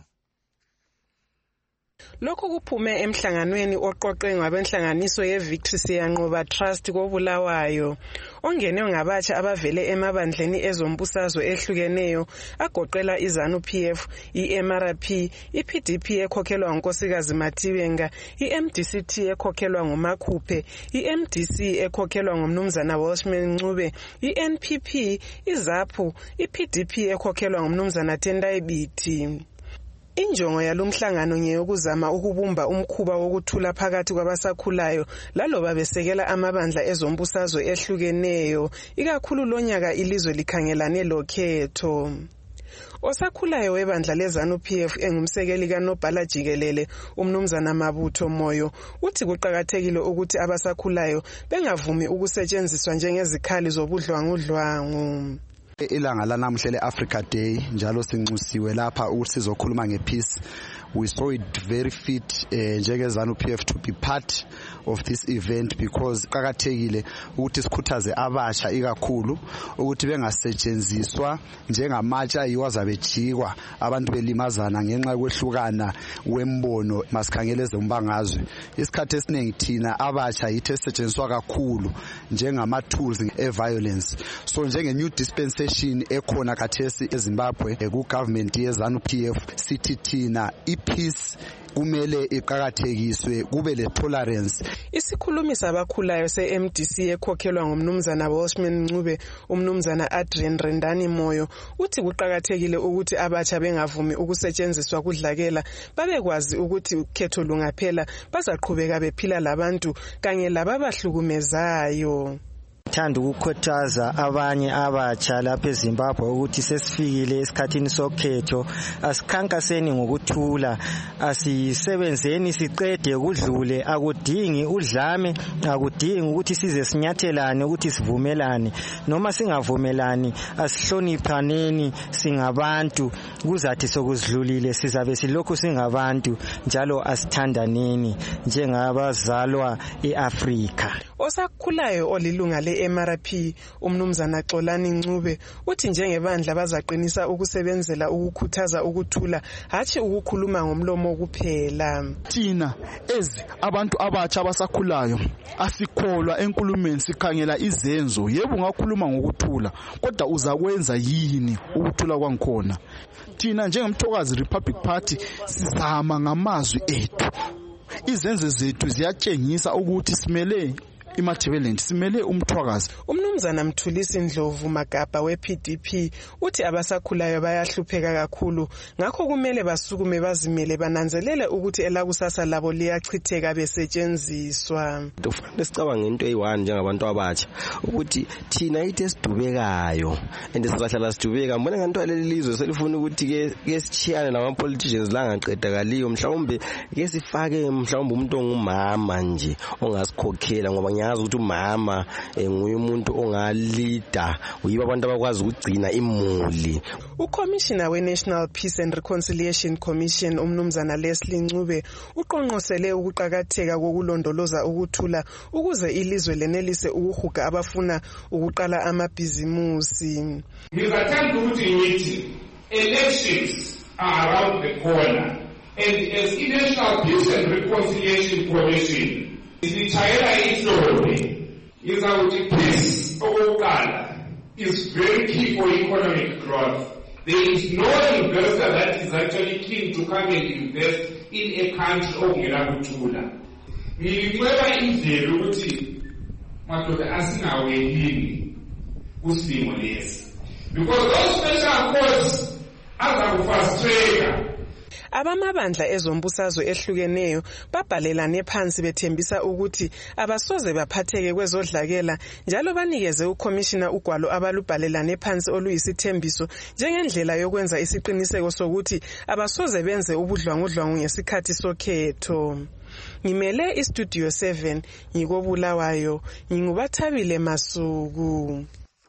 Lokhu kuphume emhlanganweni oqoqwe ngabenhlanganiso ye-Victory Siyanqoba Trust kobulawayo ongenwe ngabatsha abavele emabandleni ezombusazwe ehlukeneyo agoqela iZANU-P F, i-M R P, i-P D P ekhokhelwa nguNkosikazi Matibenga, i-M D C T ekhokhelwa nguMakhuphe, i-M D C ekhokhelwa ngumnumzana Welshman Ncube, i-N P P, iZAPU, i-P D P ekhokhelwa ngumnumzana Tendai Biti. Injongo yalomhlangano ngeyokuzama ukubumba umkhuba wokuthula phakathi kwabasakhulayo laloba besekela amabandla ezombusazwe ehlukeneyo ikakhulu lonyaka ilizwe likhangelane lokhetho. Osakhulayo webandla leZANU-P F engumsekeli kaNobhala Jikelele umnumzana Mabutho Moyo uthi kuqakathekile ukuthi abasakhulayo bengavumi ukusetshenziswa njengezikhali zobudlwangudlwangu. Ilanga lanamuhla le-Africa Day njalo sinxusiwe lapha ukuthi sizokhuluma ngepeace. We saw it very fit uh, njenge-ZANU-P F to be part of this event because qakathekile ukuthi sikhuthaze abasha ikakhulu ukuthi bengasetshenziswa njengamatsha iwazabejikwa abantu belimazana ngenxa yokwehlukana wembono masikhangele ezombangazwe. Isikhathi esiningi thina abasha yithe setshenziswa kakhulu njengama tools e-violence. So njenge new dispensation ekhona khathesi eZimbabwe ku government ye-ZANU-P F sithi thina peace kumele iqhakathekiswe kube le tolerance. Isikhulumi sabakhulayo se-M D C ekhokhelwa ngumnumzana Welshman Ncube umnumzana Adrian Rendani Moyo uthi kuqhakathekile ukuthi abatsha bengavumi ukusetshenziswa kudlakela babekwazi ukuthi ukhetho lungaphela bazaqhubeka bephila labantu kanye lababahlukumezayo. Thanda ukukhuthaza abanye abatsha lapha eZimbabwe ukuthi sesifikile esikhathini sokhetho, asikhankaseni ngokuthula, asisebenzeni siqede kudlule, akudingi udlame, akudingi ukuthi size sinyathelane ukuthi sivumelane, noma singavumelani asihloniphaneni singabantu, kuzathi sokuzidlulile sizabe silokhu singabantu njalo asithandaneni njengabazalwa eAfrika. Osakhulayo olilunga le I-M R P umnumzana Xolani Ncube uthi njengebandla bazaqinisa ukusebenzela ukukhuthaza ukuthula hatshi ukukhuluma ngomlomo kuphela. Thina ezi abantu abatsha abasakhulayo asikholwa enkulumeni sikhangela izenzo. Yebo ngakhuluma ngokuthula kodwa uzakwenza yini ukuthula kwangikhona? Thina njengemthokazi Republic Party sizama ngamazwi ethu. Izenzo zethu ziyatshengisa ukuthi simele iMachibeland, simele umthwakazi. Umnumzana Mthulisi Ndlovu Magaba we-P D P uthi abasakhulayo bayahlupheka kakhulu ngakho kumele basukume bazimele bananzelele ukuthi elakusasa labo liyachitheka besetshenziswa. Kufanele sicabange into eyi-one njengabantu abatsha ukuthi thina ithi esidubekayo and sizahlala sidubeka. Mbona ngantwa leli lizwe selifuna ukuthi ke sishiyane nama-politicians la ngaqedakaliyo, mhlawumbe ke sifake mhlawumbe umuntu ongumama nje ongasikhokhela, ngoba ngiyazi ukuthi umama nguye umuntu ongalida, uyiba abantu abakwazi ukugcina imuli. uCommissioner we-National Peace and Reconciliation Commission umnumzana Leslie Ncube uqonqosele ukuqakatheka kokulondoloza ukuthula ukuze ilizwe lenelise ukuhuga abafuna ukuqala amabhizimusi. Ngizathanda ukuthi ngithi elections are around the corner, and as i-National Peace and Reconciliation Commission isitshayela ihlombe izawuthi peace okokuqala is very key for economic growth. There is no investor that is actually keen to come and invest in a country okungela kuthula. Ngicela indlela ukuthi madoda asinawe yini kusilimo lesi, because those special courts azakufrustrate. Abamabandla ezombusazwe ehlukeneyo babhalelane phansi bethembisa ukuthi abasoze baphatheke kwezodlakela njalo banikeze uCommissioner ugwalo abalubhalelane phansi oluyisithembiso njengendlela yokwenza isiqiniseko sokuthi abasoze benze ubudlwangudlwangu ngesikhathi sokhetho. Ngimele iStudio seven ngikobulawayo, ngingubathabile Masuku.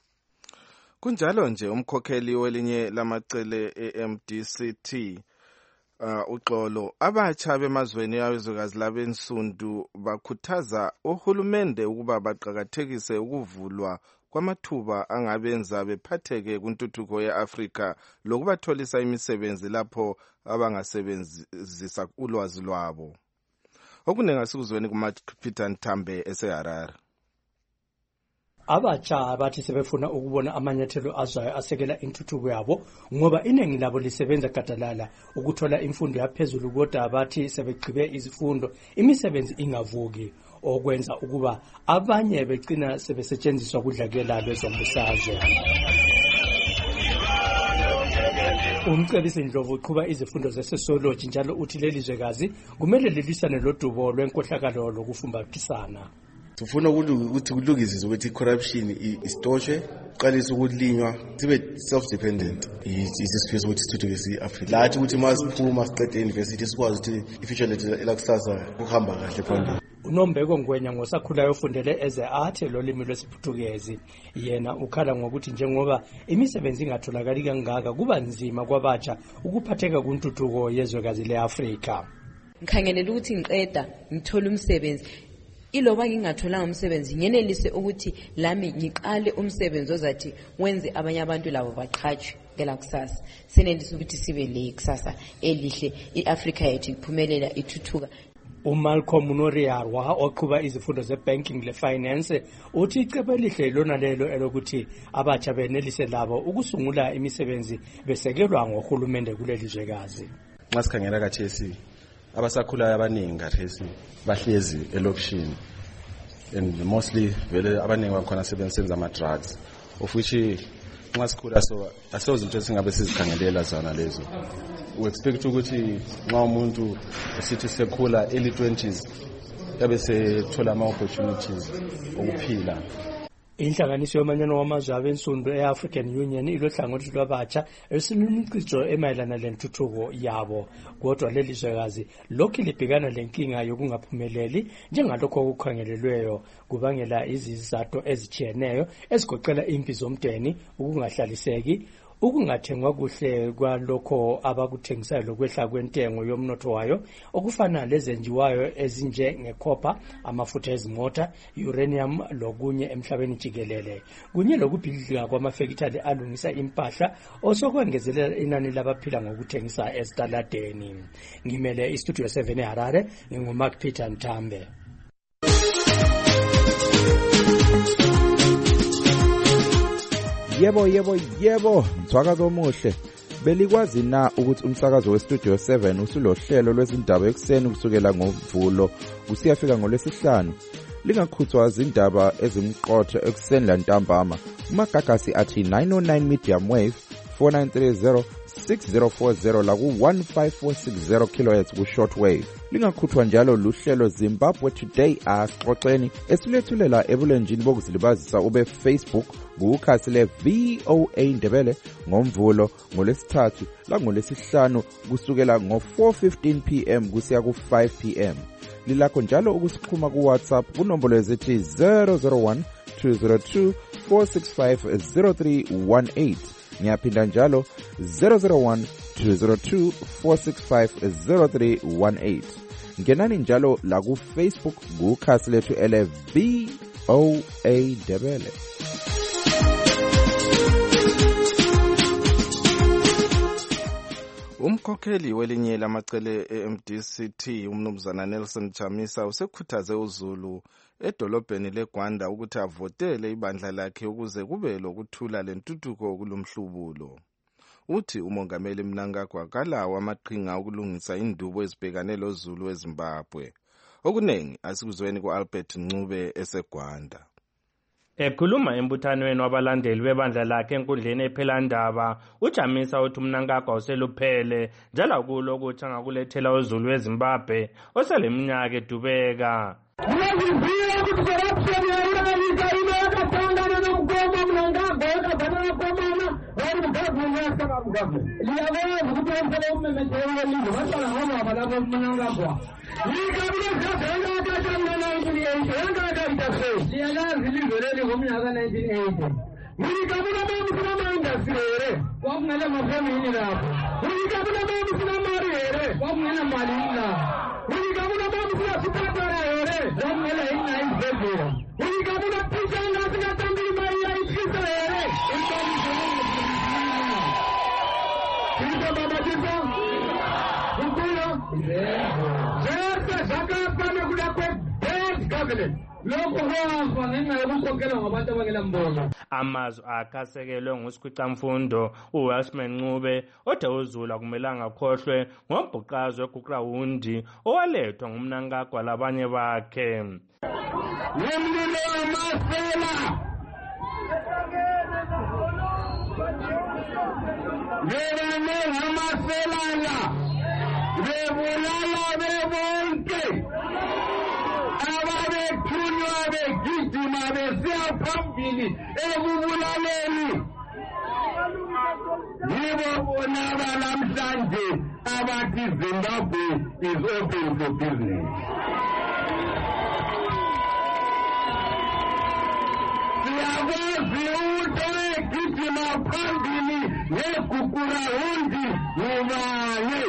Kunjalo nje umkhokheli welinye lamacele e-M D C T Uh, uxolo abatsha bemazweni yawezwekazi labensundu bakhuthaza uhulumende ukuba baqhakathekise ukuvulwa kwamathuba angabenza bephatheke kuntuthuko ye-Afrika lokubatholisa imisebenzi lapho abangasebenzisa ulwazi lwabo. Okunenga sikuzweni kumaPeter Nthambe eseHarare. Abatsha bathi sebefuna ukubona amanyathelo azayo asekela intuthuko yabo ngoba iningi labo lisebenza gadalala ukuthola imfundo yaphezulu kodwa bathi sebegqibe izifundo imisebenzi ingavuki okwenza ukuba abanye begcina sebesetshenziswa kudlakela lwezombusazwe. Umcebisi Ndlovu uqhuba izifundo ze-sociology njalo uthi lelizwekazi kumele lilisane lodubo lwenkohlakalo lokufumbathisana. Sifuna ukuthi kulungisiwe ukuthi corruption isitoshwe, qalisa ukulinywa sibe self dependent. Isisifisa ukuthi sithuthuke si-Afrika. Lathi ukuthi masiphuma siqede university sikwazi ukuthi ifuture lethu elakusasa kuhamba kahle phambili. uNombeko Ngwenya ngosakhulayo ofundele eze art lolimi lwesiphuthukezi yena ukhala ngokuthi njengoba imisebenzi ingatholakali kangaka kuba nzima kwabatsha ukuphatheka kuntuthuko yezwekazi leAfrika. Ngikhangelela ukuthi ngiqeda ngithola umsebenzi iloba ngingatholanga umsebenzi ngenelise ukuthi lami ngiqale umsebenzi ozathi wenze abanye abantu labo baqhatshwe ngela kusasa senelise ukuthi sibe le kusasa elihle iAfrika yethu iphumelela ithuthuka. uMalcolm Noriarwa oqhuba izifundo zebanking lefinance uthi icebo elihle lona lelo elokuthi abatsha benelise labo ukusungula imisebenzi besekelwa ngohulumende kuleli zwekazi. Nxa sikhangela kaThesi abasakhulayo abaningi kaThesi bahlezi elokishini and mostly vele abaningi bakhona sebenza ama drugs of which nxa sikhula so asoze into singabe sizikhangelela zona lezo. We expect ukuthi nxa umuntu esithi sekhula early twenties yabe sethola ama opportunities okuphila. Inhlanganiso yomanyano wamazwe abensundu eAfrican Union ilohlangothi lwabatsha esinimicijo emayelana lentuthuko yabo kodwa leli zwekazi lokhu libhekana lenkinga yokungaphumeleli njengalokho okukhangelelweyo kubangela izizathu ezijiyeneyo ezigoqela impi zomdeni ukungahlaliseki ukungathengwa kuhle kwalokho abakuthengisayo lokwehla kwentengo yomnotho wayo okufana lezenjiwayo ezinje ngecopper, amafutha ezimota, uranium lokunye emhlabeni jikelele. Kunye lokubhidlika kwamafekitali alungisa impahla osokwengezelela inani labaphila ngokuthengisa esitaladeni. Ngimele istudio seven eHarare, nginguMark Peter Ntambe. Yebo yebo yebo mthwaka komuhle belikwazi na ukuthi umsakazo westudio seven usulohlelo lwezindaba ekseni kusukela ngoMvulo kusiyafika ngolwesihlanu lingakhuthwa izindaba ezimqotho ekseni lantambama umagagasi athi nine oh nine medium wave four nine three zero six zero four zero la ku one five four six zero kilohertz ku short wave lingakhuthwa njalo luhlelo Zimbabwe Today asixoxeni esilethulela ebulenjini bokuzilibazisa ube Facebook kukhasi le V O A Ndebele ngoMvulo ngolesithathu la ngolesihlanu kusukela ngo four fifteen p m kusiya ku five p m lilakho njalo ukusikhuma ku WhatsApp kunombolo ezithi zero zero one two zero two four six five zero three one eight ngiyaphinda njalo zero zero one two zero two four six five zero three one eight ngenani njalo la ku Facebook kukhasi lethu ele V O A Ndebele. Umkhokheli welinye lamacele e-M D C T umnumzana Nelson Chamisa usekhuthaze uZulu edolobheni leGwanda ukuthi avotele ibandla lakhe ukuze kube lokuthula lentuthuko kulomhlubulo. Uthi umongameli Mnangagwa kalawa amaqhinga okulungisa indubo ezibhekane loZulu eZimbabwe. Okunengi asikuzweni ku-Albert Ncube eseGwanda. Ekhuluma embuthanweni wabalandeli bebandla lakhe enkundleni ephelandaba uJamisa uthi uMnangagwa useluphele njalo kulo ukuthi angakulethela uZulu eZimbabwe oseleminyaka edubeka. Amazwi akasekelwe ngusikhwicamfundo uWelshman Ncube othe uZulu akumelanga akhohlwe ngombhuqazo weGuqrawundi owalethwa nguMnangagwa labanye bakhe. Nomlilo wamasela Bebane ngamaselala bebulala bebonke ababethunywa begijima besiya phambili ekubulaleni yibo bona namhlanje abathi Zimbabwe is open for business. Siyakwazi ukuthi egijima phambili neGuqrawundi ngubani.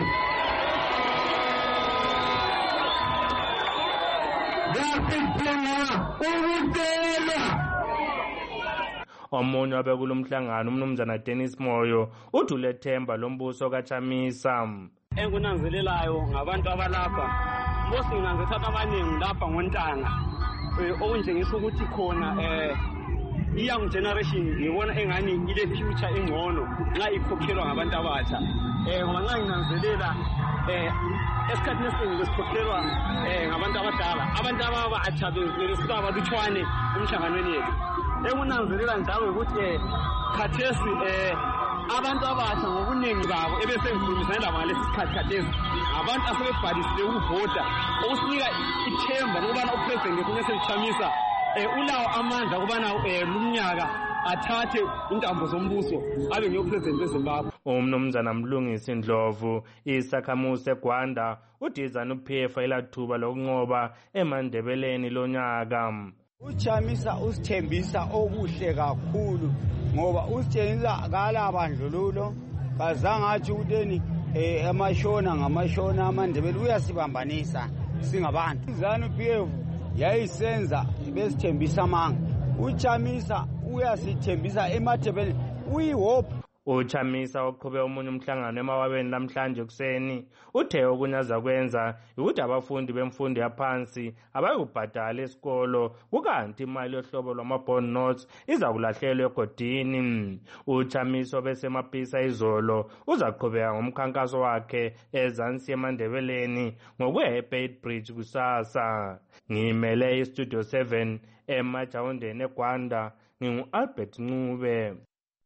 Omunye wabekulo mhlangano umnumzana Dennis Moyo uthi ulethemba lombuso kaChamisa. Engunanzelelayo ngabantu abalapha mbosi nginanzethatha abaningi lapha ngontanga okunjengisa ukuthi khona eh young generation ngibona engani ile future engcono nxa ikhokhelwa ngabantu abatsha eh ngoba nxa nginanzelela eh esikhathini esiningi besikhokhelwa eh ngabantu abadala abantu ababatsha besuka abalutshwane emhlanganweni yethu. Engunanzelela njalo ukuthi eh khathesi eh abantu abatsha ngobuningi babo ebesengikhulumisana labo ngalesi sikhathi khathesi abantu asebebhalisile ukuvota okusinika ithemba lokubana upresident uNelson Chamisa eh ulawo amandla ukubana eh lumnyaka athathe intambo zombuso abe ngeyopresident weZimbabwe. Umnumzana Mlungisi Ndlovu isakhamuzi eGwanda udizana uPF elathuba lokunqoba eMandebeleni lonyaka. uChamisa usithembisa okuhle kakhulu ngoba usitshengisa kala bandlululo kazange athi ukuthi eh amashona ngamashona amandebele uyasibambanisa singabantu. ZANU P F yayisenza besithembisa amanga, uChamisa uyasithembisa emadebele uyihope. uChamisa oqhube omunye umhlangano emawabeni namhlanje kuseni uthe okunyaza kwenza ukuthi abafundi bemfundo yaphansi abayubhadala esikolo kukanti imali yohlobo lwama-bond notes iza kulahlelwa egodini. uChamisa obesemapisa izolo uzaqhubeka ngomkhankaso wakhe ezansi emandebeleni ngokuya eBeit Bridge kusasa. Ngimele iStudio seven eMajawundeni eGwanda, ngingu-Albert Ncube.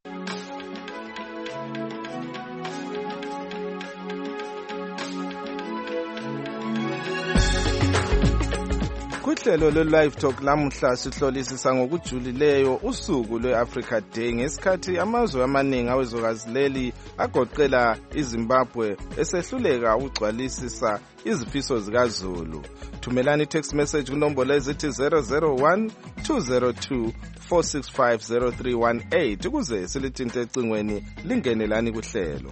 Kuhlelo lwe-Live Talk lamuhla sihlolisisa ngokujulileyo usuku lwe-Africa Day ngesikhathi amazwe amaningi awezwekazi leli agoqela iZimbabwe esehluleka ukugcwalisisa izifiso zikaZulu. Thumelani text message kunombolo ezithi zero zero one two zero two four six five zero three one eight ukuze silithinte ecingweni lingenelani kuhlelo.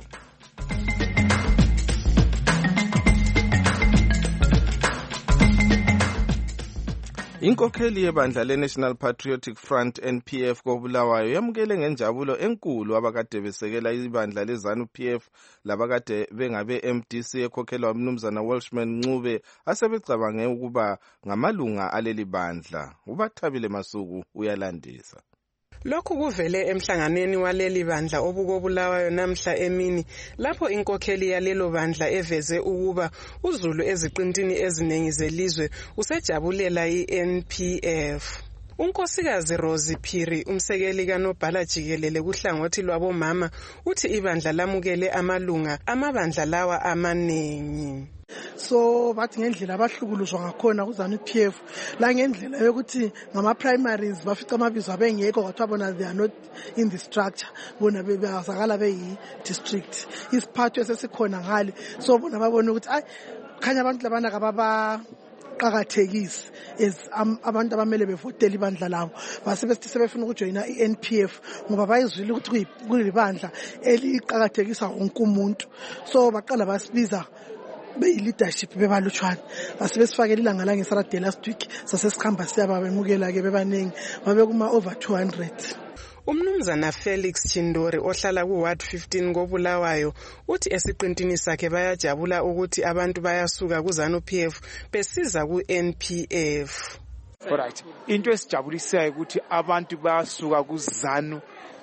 Inkokheli yebandla le-National Patriotic Front N P F koBulawayo yamukele ngenjabulo enkulu abakade besekela ibandla le-ZANU P F labakade bengabe M D C ekhokhelwa umnumzana Welshman Ncube asebecabange ukuba ngamalunga aleli bandla. uBathabile Masuku uyalandisa. Lokhu kuvele emhlanganweni waleli bandla obukobulawayo namhla emini lapho inkokheli yalelo bandla eveze ukuba uZulu eziqintini eziningi zelizwe usejabulela i-N P F. Unkosikazi Rosie Phiri umsekeli kaNobhala Jikelele kuhlangothi lwabomama uthi ibandla lamukele amalunga amabandla lawa amaningi. So bathi ngendlela abahlukuluzwa ngakhona kuZANU P F la ngendlela yokuthi ngama primaries bafica amabizo abengekho kwathiwa bona they are not in the structure, bona bebazakala beyi district isiphatho esesikhona ngale. So bona babona ukuthi ay khanya abantu labana kababa qakathekisi is abantu abamele bevotela ibandla labo basebesithi sebefuna ukujoyina i-N P F ngoba bayizwile ukuthi kuyibandla eliqakathekisa wonke umuntu. So baqala basibiza beyi-leadership bebalutshwana basebesifakela ilanga langesarade last week sasesikhamba siyaba bemukela ke bebaningi babe kuma over two hundred. Umnumzana Felix Chindori ohlala ku Ward fifteen koBulawayo uthi esiqintini sakhe bayajabula ukuthi abantu bayasuka kuZANU P F besiza ku-N P F. Alright, into esijabulisayo ukuthi abantu bayasuka kuZANU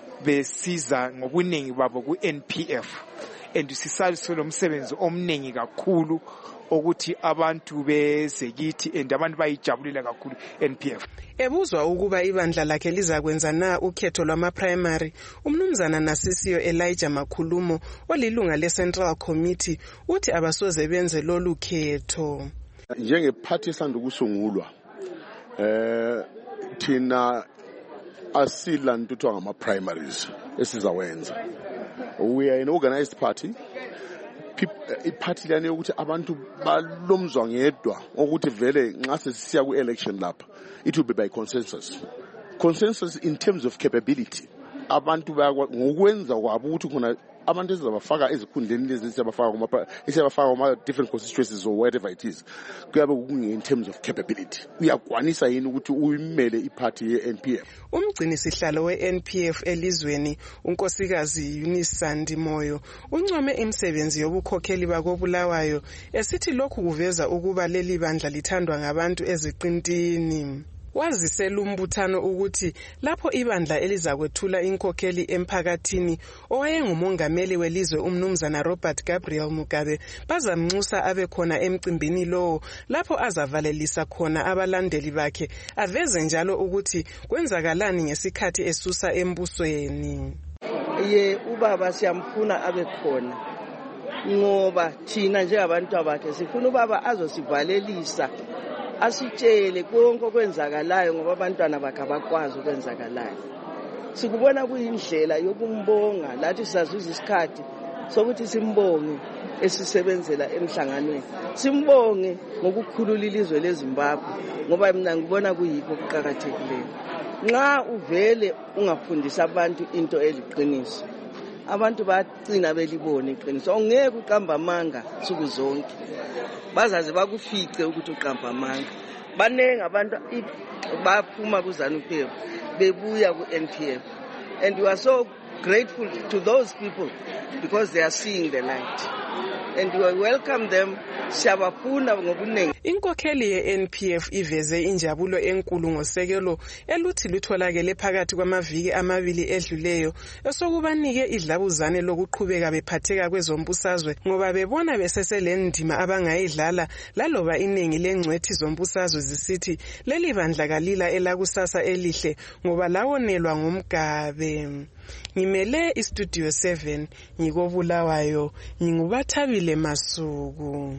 besiza ngobuningi babo ku-N P F. And sisaliswe lo msebenzi omningi kakhulu ukuthi abantu bezekithi and abantu bayijabulela kakhulu N P F. Ebuzwa ukuba ibandla lakhe lizakwenza na ukhetho lwama primary, umnumzana Nasisiyo Elijah Makhulumo olilunga le-Central Committee uthi abasoze benze lolu khetho. Njengephathi esanda ukusungulwa eh thina asila ntuthu ngama primaries esizawenza. We are an organized party. Iparty lane ukuthi abantu balomzwa ngedwa ukuthi vele nxa sesiya ku election lapha it will be by consensus. Consensus in terms of capability. Abantu ngokwenza kwabo ukuthi khona abantu ezabafaka ezikhundleni lezi siyabafaka kuma siyabafaka kuma different constituencies or whatever it is. Kuyabe kunge in terms of capability. Uyakwanisa yini ukuthi uyimele iparty ye-N P F. Umgcini sihlalo we-N P F elizweni unkosikazi Eunice Sandimoyo uncome imisebenzi yobukhokheli bakoBulawayo esithi lokhu kuveza ukuba leli bandla lithandwa ngabantu eziqintini. Wazisela umbuthano ukuthi lapho ibandla elizakwethula inkokheli emphakathini owayengumongameli welizwe umnumzana Robert Gabriel Mugabe bazamnxusa abe khona emcimbini lowo lapho azavalelisa khona abalandeli bakhe aveze njalo ukuthi kwenzakalani ngesikhathi esusa embusweni. Ye ubaba siyamfuna abe khona ngoba thina njengabantu abakhe sifuna ubaba azosivalelisa asitshele konke okwenzakalayo ngoba abantwana bakhe abakwazi ukwenzakalayo. Sikubona kuyindlela yokumbonga lathi sizazuza isikhathi sokuthi simbonge esisebenzela emhlanganweni. Simbonge ngokukhulula ilizwe leZimbabwe ngoba mina ngibona kuyikho okuqhakathekileyo. nxa uvele ungafundisa abantu into eliqiniso abantu bagcina belibona iqiniso ongeke uqamba amanga suku zonke bazaze bakufice ukuthi uqamba amanga banenge abantu baphuma kuZANU-P F bebuya ku N P F and we are so grateful to those people because they are seeing the light and we welcome them. Siyabafuna ngobunengi. Inkokheli ye-N P F iveze injabulo enkulu ngosekelo eluthi lutholakele phakathi kwamaviki amabili edluleyo esokubanike idlabuzane lokuqhubeka bephatheka kwezombusazwe ngoba bebona beseselendima abangayidlala laloba iningi lengcwethi zombusazwe zisithi leli bandla kalila elakusasa elihle ngoba lawonelwa ngomgabe. Ngimele istudio seven ngikobulawayo ngingubathabile Masuku.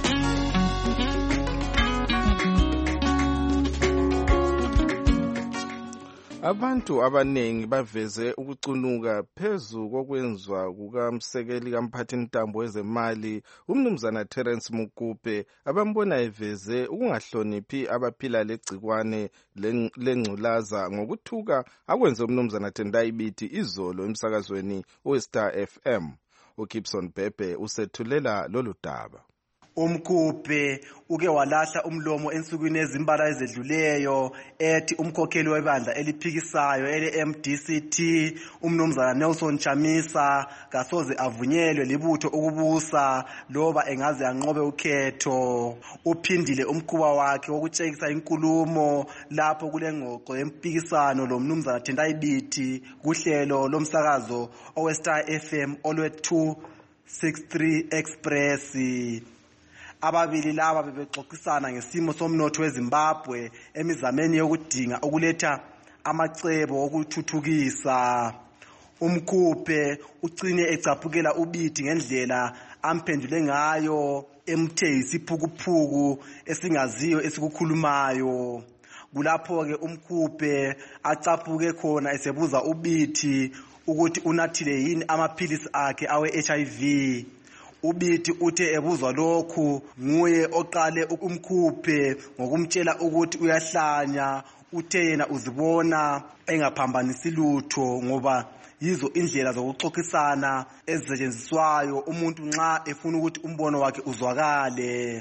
Abantu abanengi baveze ukucunuka phezu kokwenzwa kukamsekeli kamphathintambo wezemali umnumzana Terence Mukupe abambona eveze ukungahloniphi abaphila legcikwane lengculaza ngokuthuka akwenze umnumzana Tendai Biti izolo emsakazweni weStar F M. uGibson Bhebhe usethulela lolu daba. Umkupe uke walahla umlomo ensukwini ezimbala ezedluleyo ethi umkhokheli webandla eliphikisayo ele-M D C T umnumzana Nelson Chamisa kasoze avunyelwe libutho ukubusa loba engaze anqobe ukhetho. Uphindile umkhuba wakhe wokutshekisa inkulumo lapho kule ngxoxo yempikisano lo mnumzana Tendai Biti kuhlelo lomsakazo oweStar F M olwe two sixty-three Express. Ababili laba bebexoxisana ngesimo somnotho weZimbabwe emizameni yokudinga ukuletha amacebo okuthuthukisa. Umkupe ugcine ecaphukela uBiti ngendlela amphendule ngayo emthe isiphukuphuku esingaziyo esikukhulumayo. Kulapho ke umkupe acaphuke khona esebuza uBiti ukuthi unathile yini amaphilisi akhe awe H I V. uBiti uthe ebuzwa lokhu nguye oqale umkhuphe ngokumtshela ukuthi uyahlanya uthe yena uzibona engaphambanisi lutho ngoba yizo indlela zokuxoxisana ezisetshenziswayo umuntu nxa efuna ukuthi umbono wakhe uzwakale.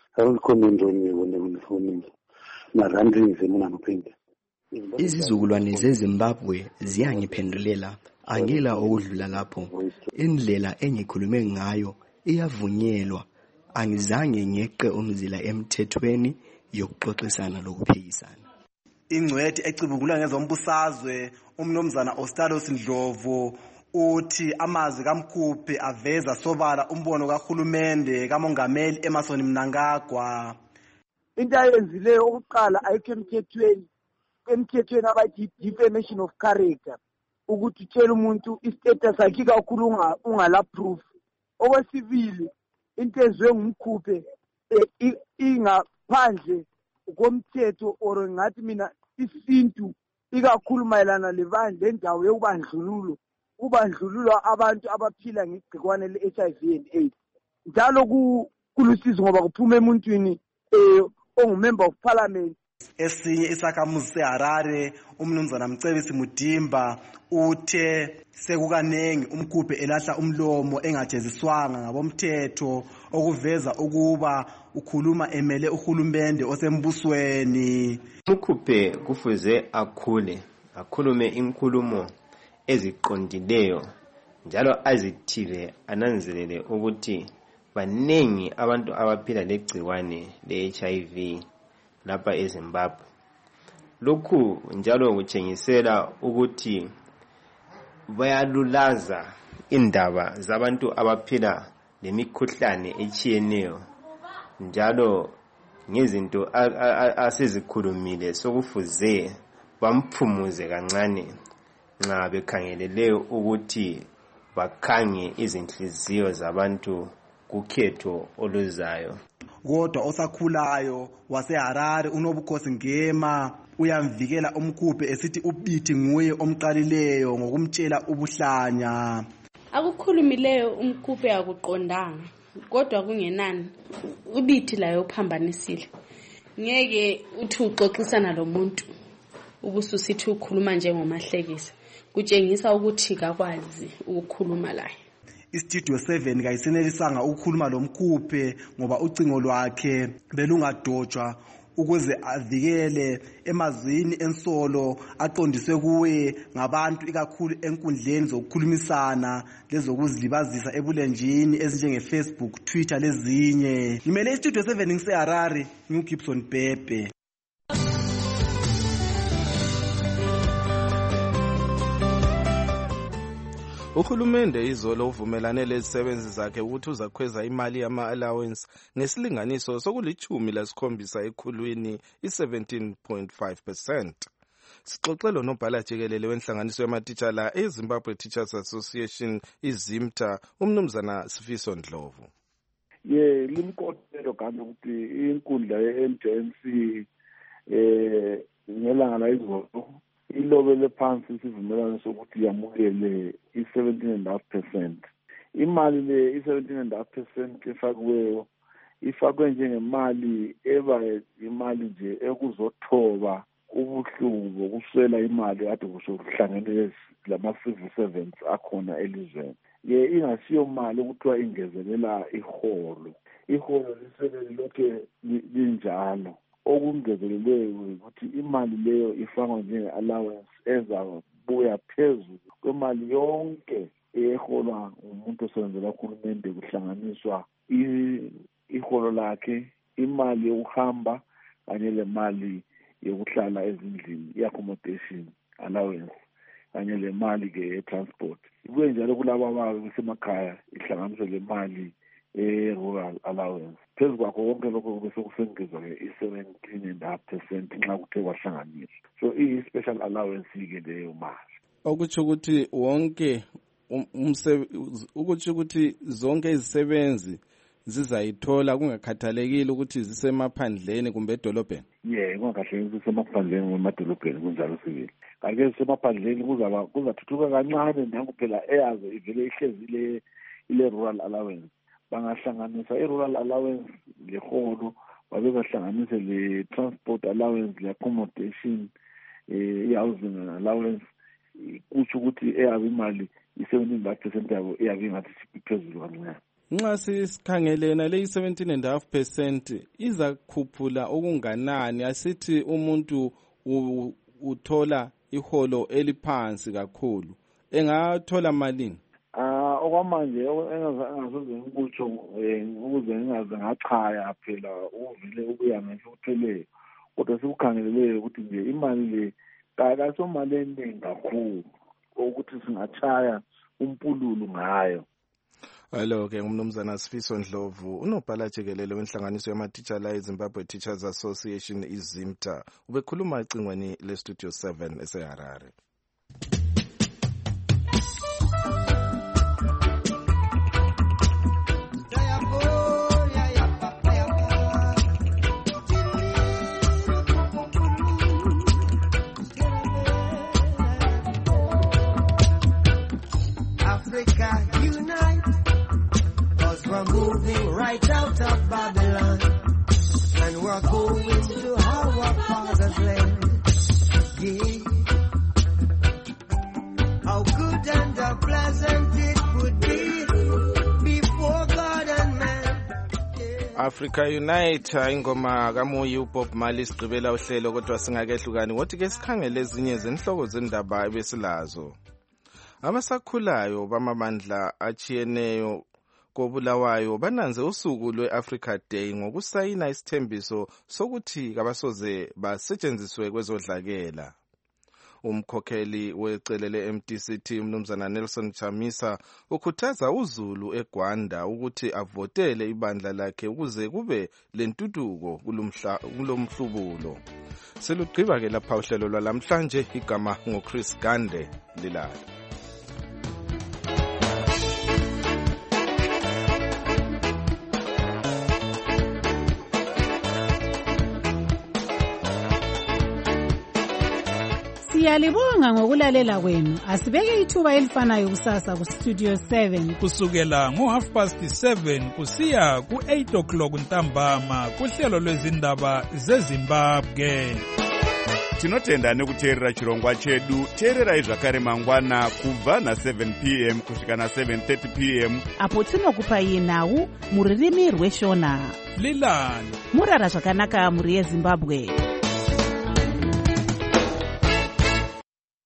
Izizukulwane zeZimbabwe ziyangiphendulela angila okudlula lapho. Indlela engikhulume ngayo iyavunyelwa. Angizange ngeqe umzila emthethweni yokuxoxisana lokuphikisana. Ingcwethi ecibungula ngezombusazwe umnumzana Ostalos Ndlovu uthi amazwi kaMkhuphe aveza sobala umbono kahulumende kamongameli Emmerson Mnangagwa. Into ayenzileyo okuqala ayikho emthethweni emthethweni abathi defamation of character ukuthi tshela umuntu istatus akhe kakhulu ungala proof. Okwesibili into ezwe ngumkhuphe ingaphandle komthetho or ngathi mina isintu ikakhulu mayelana lebandla endawo yokubandlululo kubandlululo abantu abaphila ngegcikwane le-H I V and AIDS. Njalo kulusizo ngoba kuphuma emuntwini eh ongumember of parliament. Esinye isakhamuzi seHarare umnumzana Mcebisi Mudimba uthe sekukanengi umkhuphe elahla umlomo engajeziswanga ngabomthetho okuveza ukuba ukhuluma emele uhulumende osembusweni. Umkhuphe kufuze akhule akhulume inkulumo eziqondileyo njalo azithibe ananzelele ukuthi banengi abantu abaphila legciwane le-H I V lapha eZimbabwe. Lokhu njalo kutshengisela ukuthi bayalulaza indaba zabantu abaphila lemikhuhlane etshiyeneyo njalo ngezinto asezikhulumile sokufuze bamphumuze kancane nxa bekhangelele ukuthi bakhange izinhliziyo zabantu kukhetho oluzayo. Kodwa osakhulayo waseHarare uNobukhosi Ngema uyamvikela umkhuphe esithi uBiti nguye omqalileyo ngokumtshela ubuhlanya. Akukhulumileyo umkhuphe akuqondanga kodwa kungenani uBiti layo uphambanisile. Ngeke uthi uxoxisana lo muntu ubususithi ukhuluma njengomahlekisa kutshengisa ukuthi kakwazi ukukhuluma laye. iStudio seven kayisenelisanga ukukhuluma lomkhuphe ngoba ucingo lwakhe belungadotshwa ukuze avikele emazwini ensolo aqondiswe kuwe ngabantu ikakhulu enkundleni zokukhulumisana lezokuzilibazisa ebulenjini ezinjenge Facebook, Twitter lezinye. Ngimele iStudio seven ngiseHarare, ngiuGibson Bhebhe. Uhulumende izolo uvumelane lezisebenzi zakhe ukuthi uzakhweza imali yama-allowance ngesilinganiso sokulichumi lasikhombisa ekhulwini i-seventeen point five percent. Sixoxelo nobhala jikelele wenhlanganiso yamatitshala eZimbabwe Teachers Association iZimta, umnumzana Sifiso Ndlovu. Ye limkotelo kanti ukuthi inkundla ye-N J N C eh ngelanga la izolo ilobele phansi isivumelwano sokuthi yamukele i-seventeen and a half percent. Imali le i-seventeen and a half percent efakiweyo ifakwe njengemali eba imali nje ekuzothoba ubuhlungu bokuswela imali ade kuhlangene lama-civil servants akhona elizweni. Ye ingasiyo mali ukuthiwa ingezelela iholo. Iholo lisebele lokhe linjalo. Okungezelelweyo ukuthi imali leyo ifakwa njenge-allowance ezabuya phezulu kwemali yonke eholwa umuntu osebenzela uhulumende kuhlanganiswa iholo lakhe, imali yokuhamba kanye le mali yokuhlala ezindlini, i-accommodation allowance kanye le mali ke ye-transport. Ibuye njalo kulabo abasemakhaya ihlanganiswe le mali e-rural allowance. Phezu kwakho konke lokho bese kusengezwa ke i-seventeen and a half percent nxa kuthe kwahlanganiswa. So iyi-special allowance-ke leyo mali. Okutsho ukuthi wonke ukutsho ukuthi zonke izisebenzi zizayithola kungakhathalekile ukuthi zisemaphandleni kumbe edolobheni. Yeah, kungakhathalekile ukuthi zisemaphandleni kumbe emadolobheni kunjalo sibili. Kanti zisemaphandleni kuzaba kuzathuthuka kancane nangu phela eyazo ivele ihlezile ile rural allowance. Bangahlanganisa i-rural allowance leholo babe bahlanganise le-transport allowance, le-accommodation, i-housing allowance, kutsho ukuthi eyabe imali i-seventeen and a half percent yabo eyabe ingathi iphezulu kancane. Nxa sisikhangelena le i-seventeen and a half percent izakhuphula okunganani? Asithi umuntu uthola iholo eliphansi kakhulu, engathola malini? Ah, okwamanje engasoze ngikutsho ukuze ngingaze ngachaya phela uvile ukuya ngehluthelelo, kodwa sikukhangeleleyo ukuthi nje imali le kasomali eningi kakhulu ukuthi singachaya umpululu ngayo. Hello ke ngumnumzana Sifiso Ndlovu, unobhala jikelele wenhlanganiso yamatitshala eZimbabwe Teachers Association iZimta, ubekhuluma ecingweni leStudio seven eseHarare. Africa unite, cause we're moving right out of Babylon, and we're going to our father's land. Yeah. How good and how pleasant it would be before God and man. Yeah. Africa Unite, ingoma kaMoyo uBob Marley sigqibela uhlelo, kodwa singakehlukani ngothi ke sikhangele ezinye zenhloko zendaba ebesilazo. Abasakhulayo bamabandla achiyeneyo koBulawayo bananze usuku lwe-Africa Day ngokusayina isithembiso sokuthi kabasoze basetshenziswe kwezodlakela. Umkhokheli wecele le-M D C T umnumzana Nelson Chamisa ukhuthaza uZulu eGwanda ukuthi avotele ibandla lakhe ukuze kube lentuduko kulomhlubulo. Selugqiba ke lapha uhlelo lwalamhlanje, igama ngoChris Gande Lilala. Siyalibonga ngokulalela kwenu. Asibeke ithuba elifanayo kusasa ku Studio seven kusukela ngo half past seven kusiya ku eight o'clock ntambama kuhlelo lwezindaba zeZimbabwe. tinotenda nekuteerera chirongwa chedu. Teererai zvakare mangwana kubva na-seven p m kusvika na-seven thirty p m apo tinokupai nhau mururimi rweshona. Lilani murara zvakanaka muri yeZimbabwe.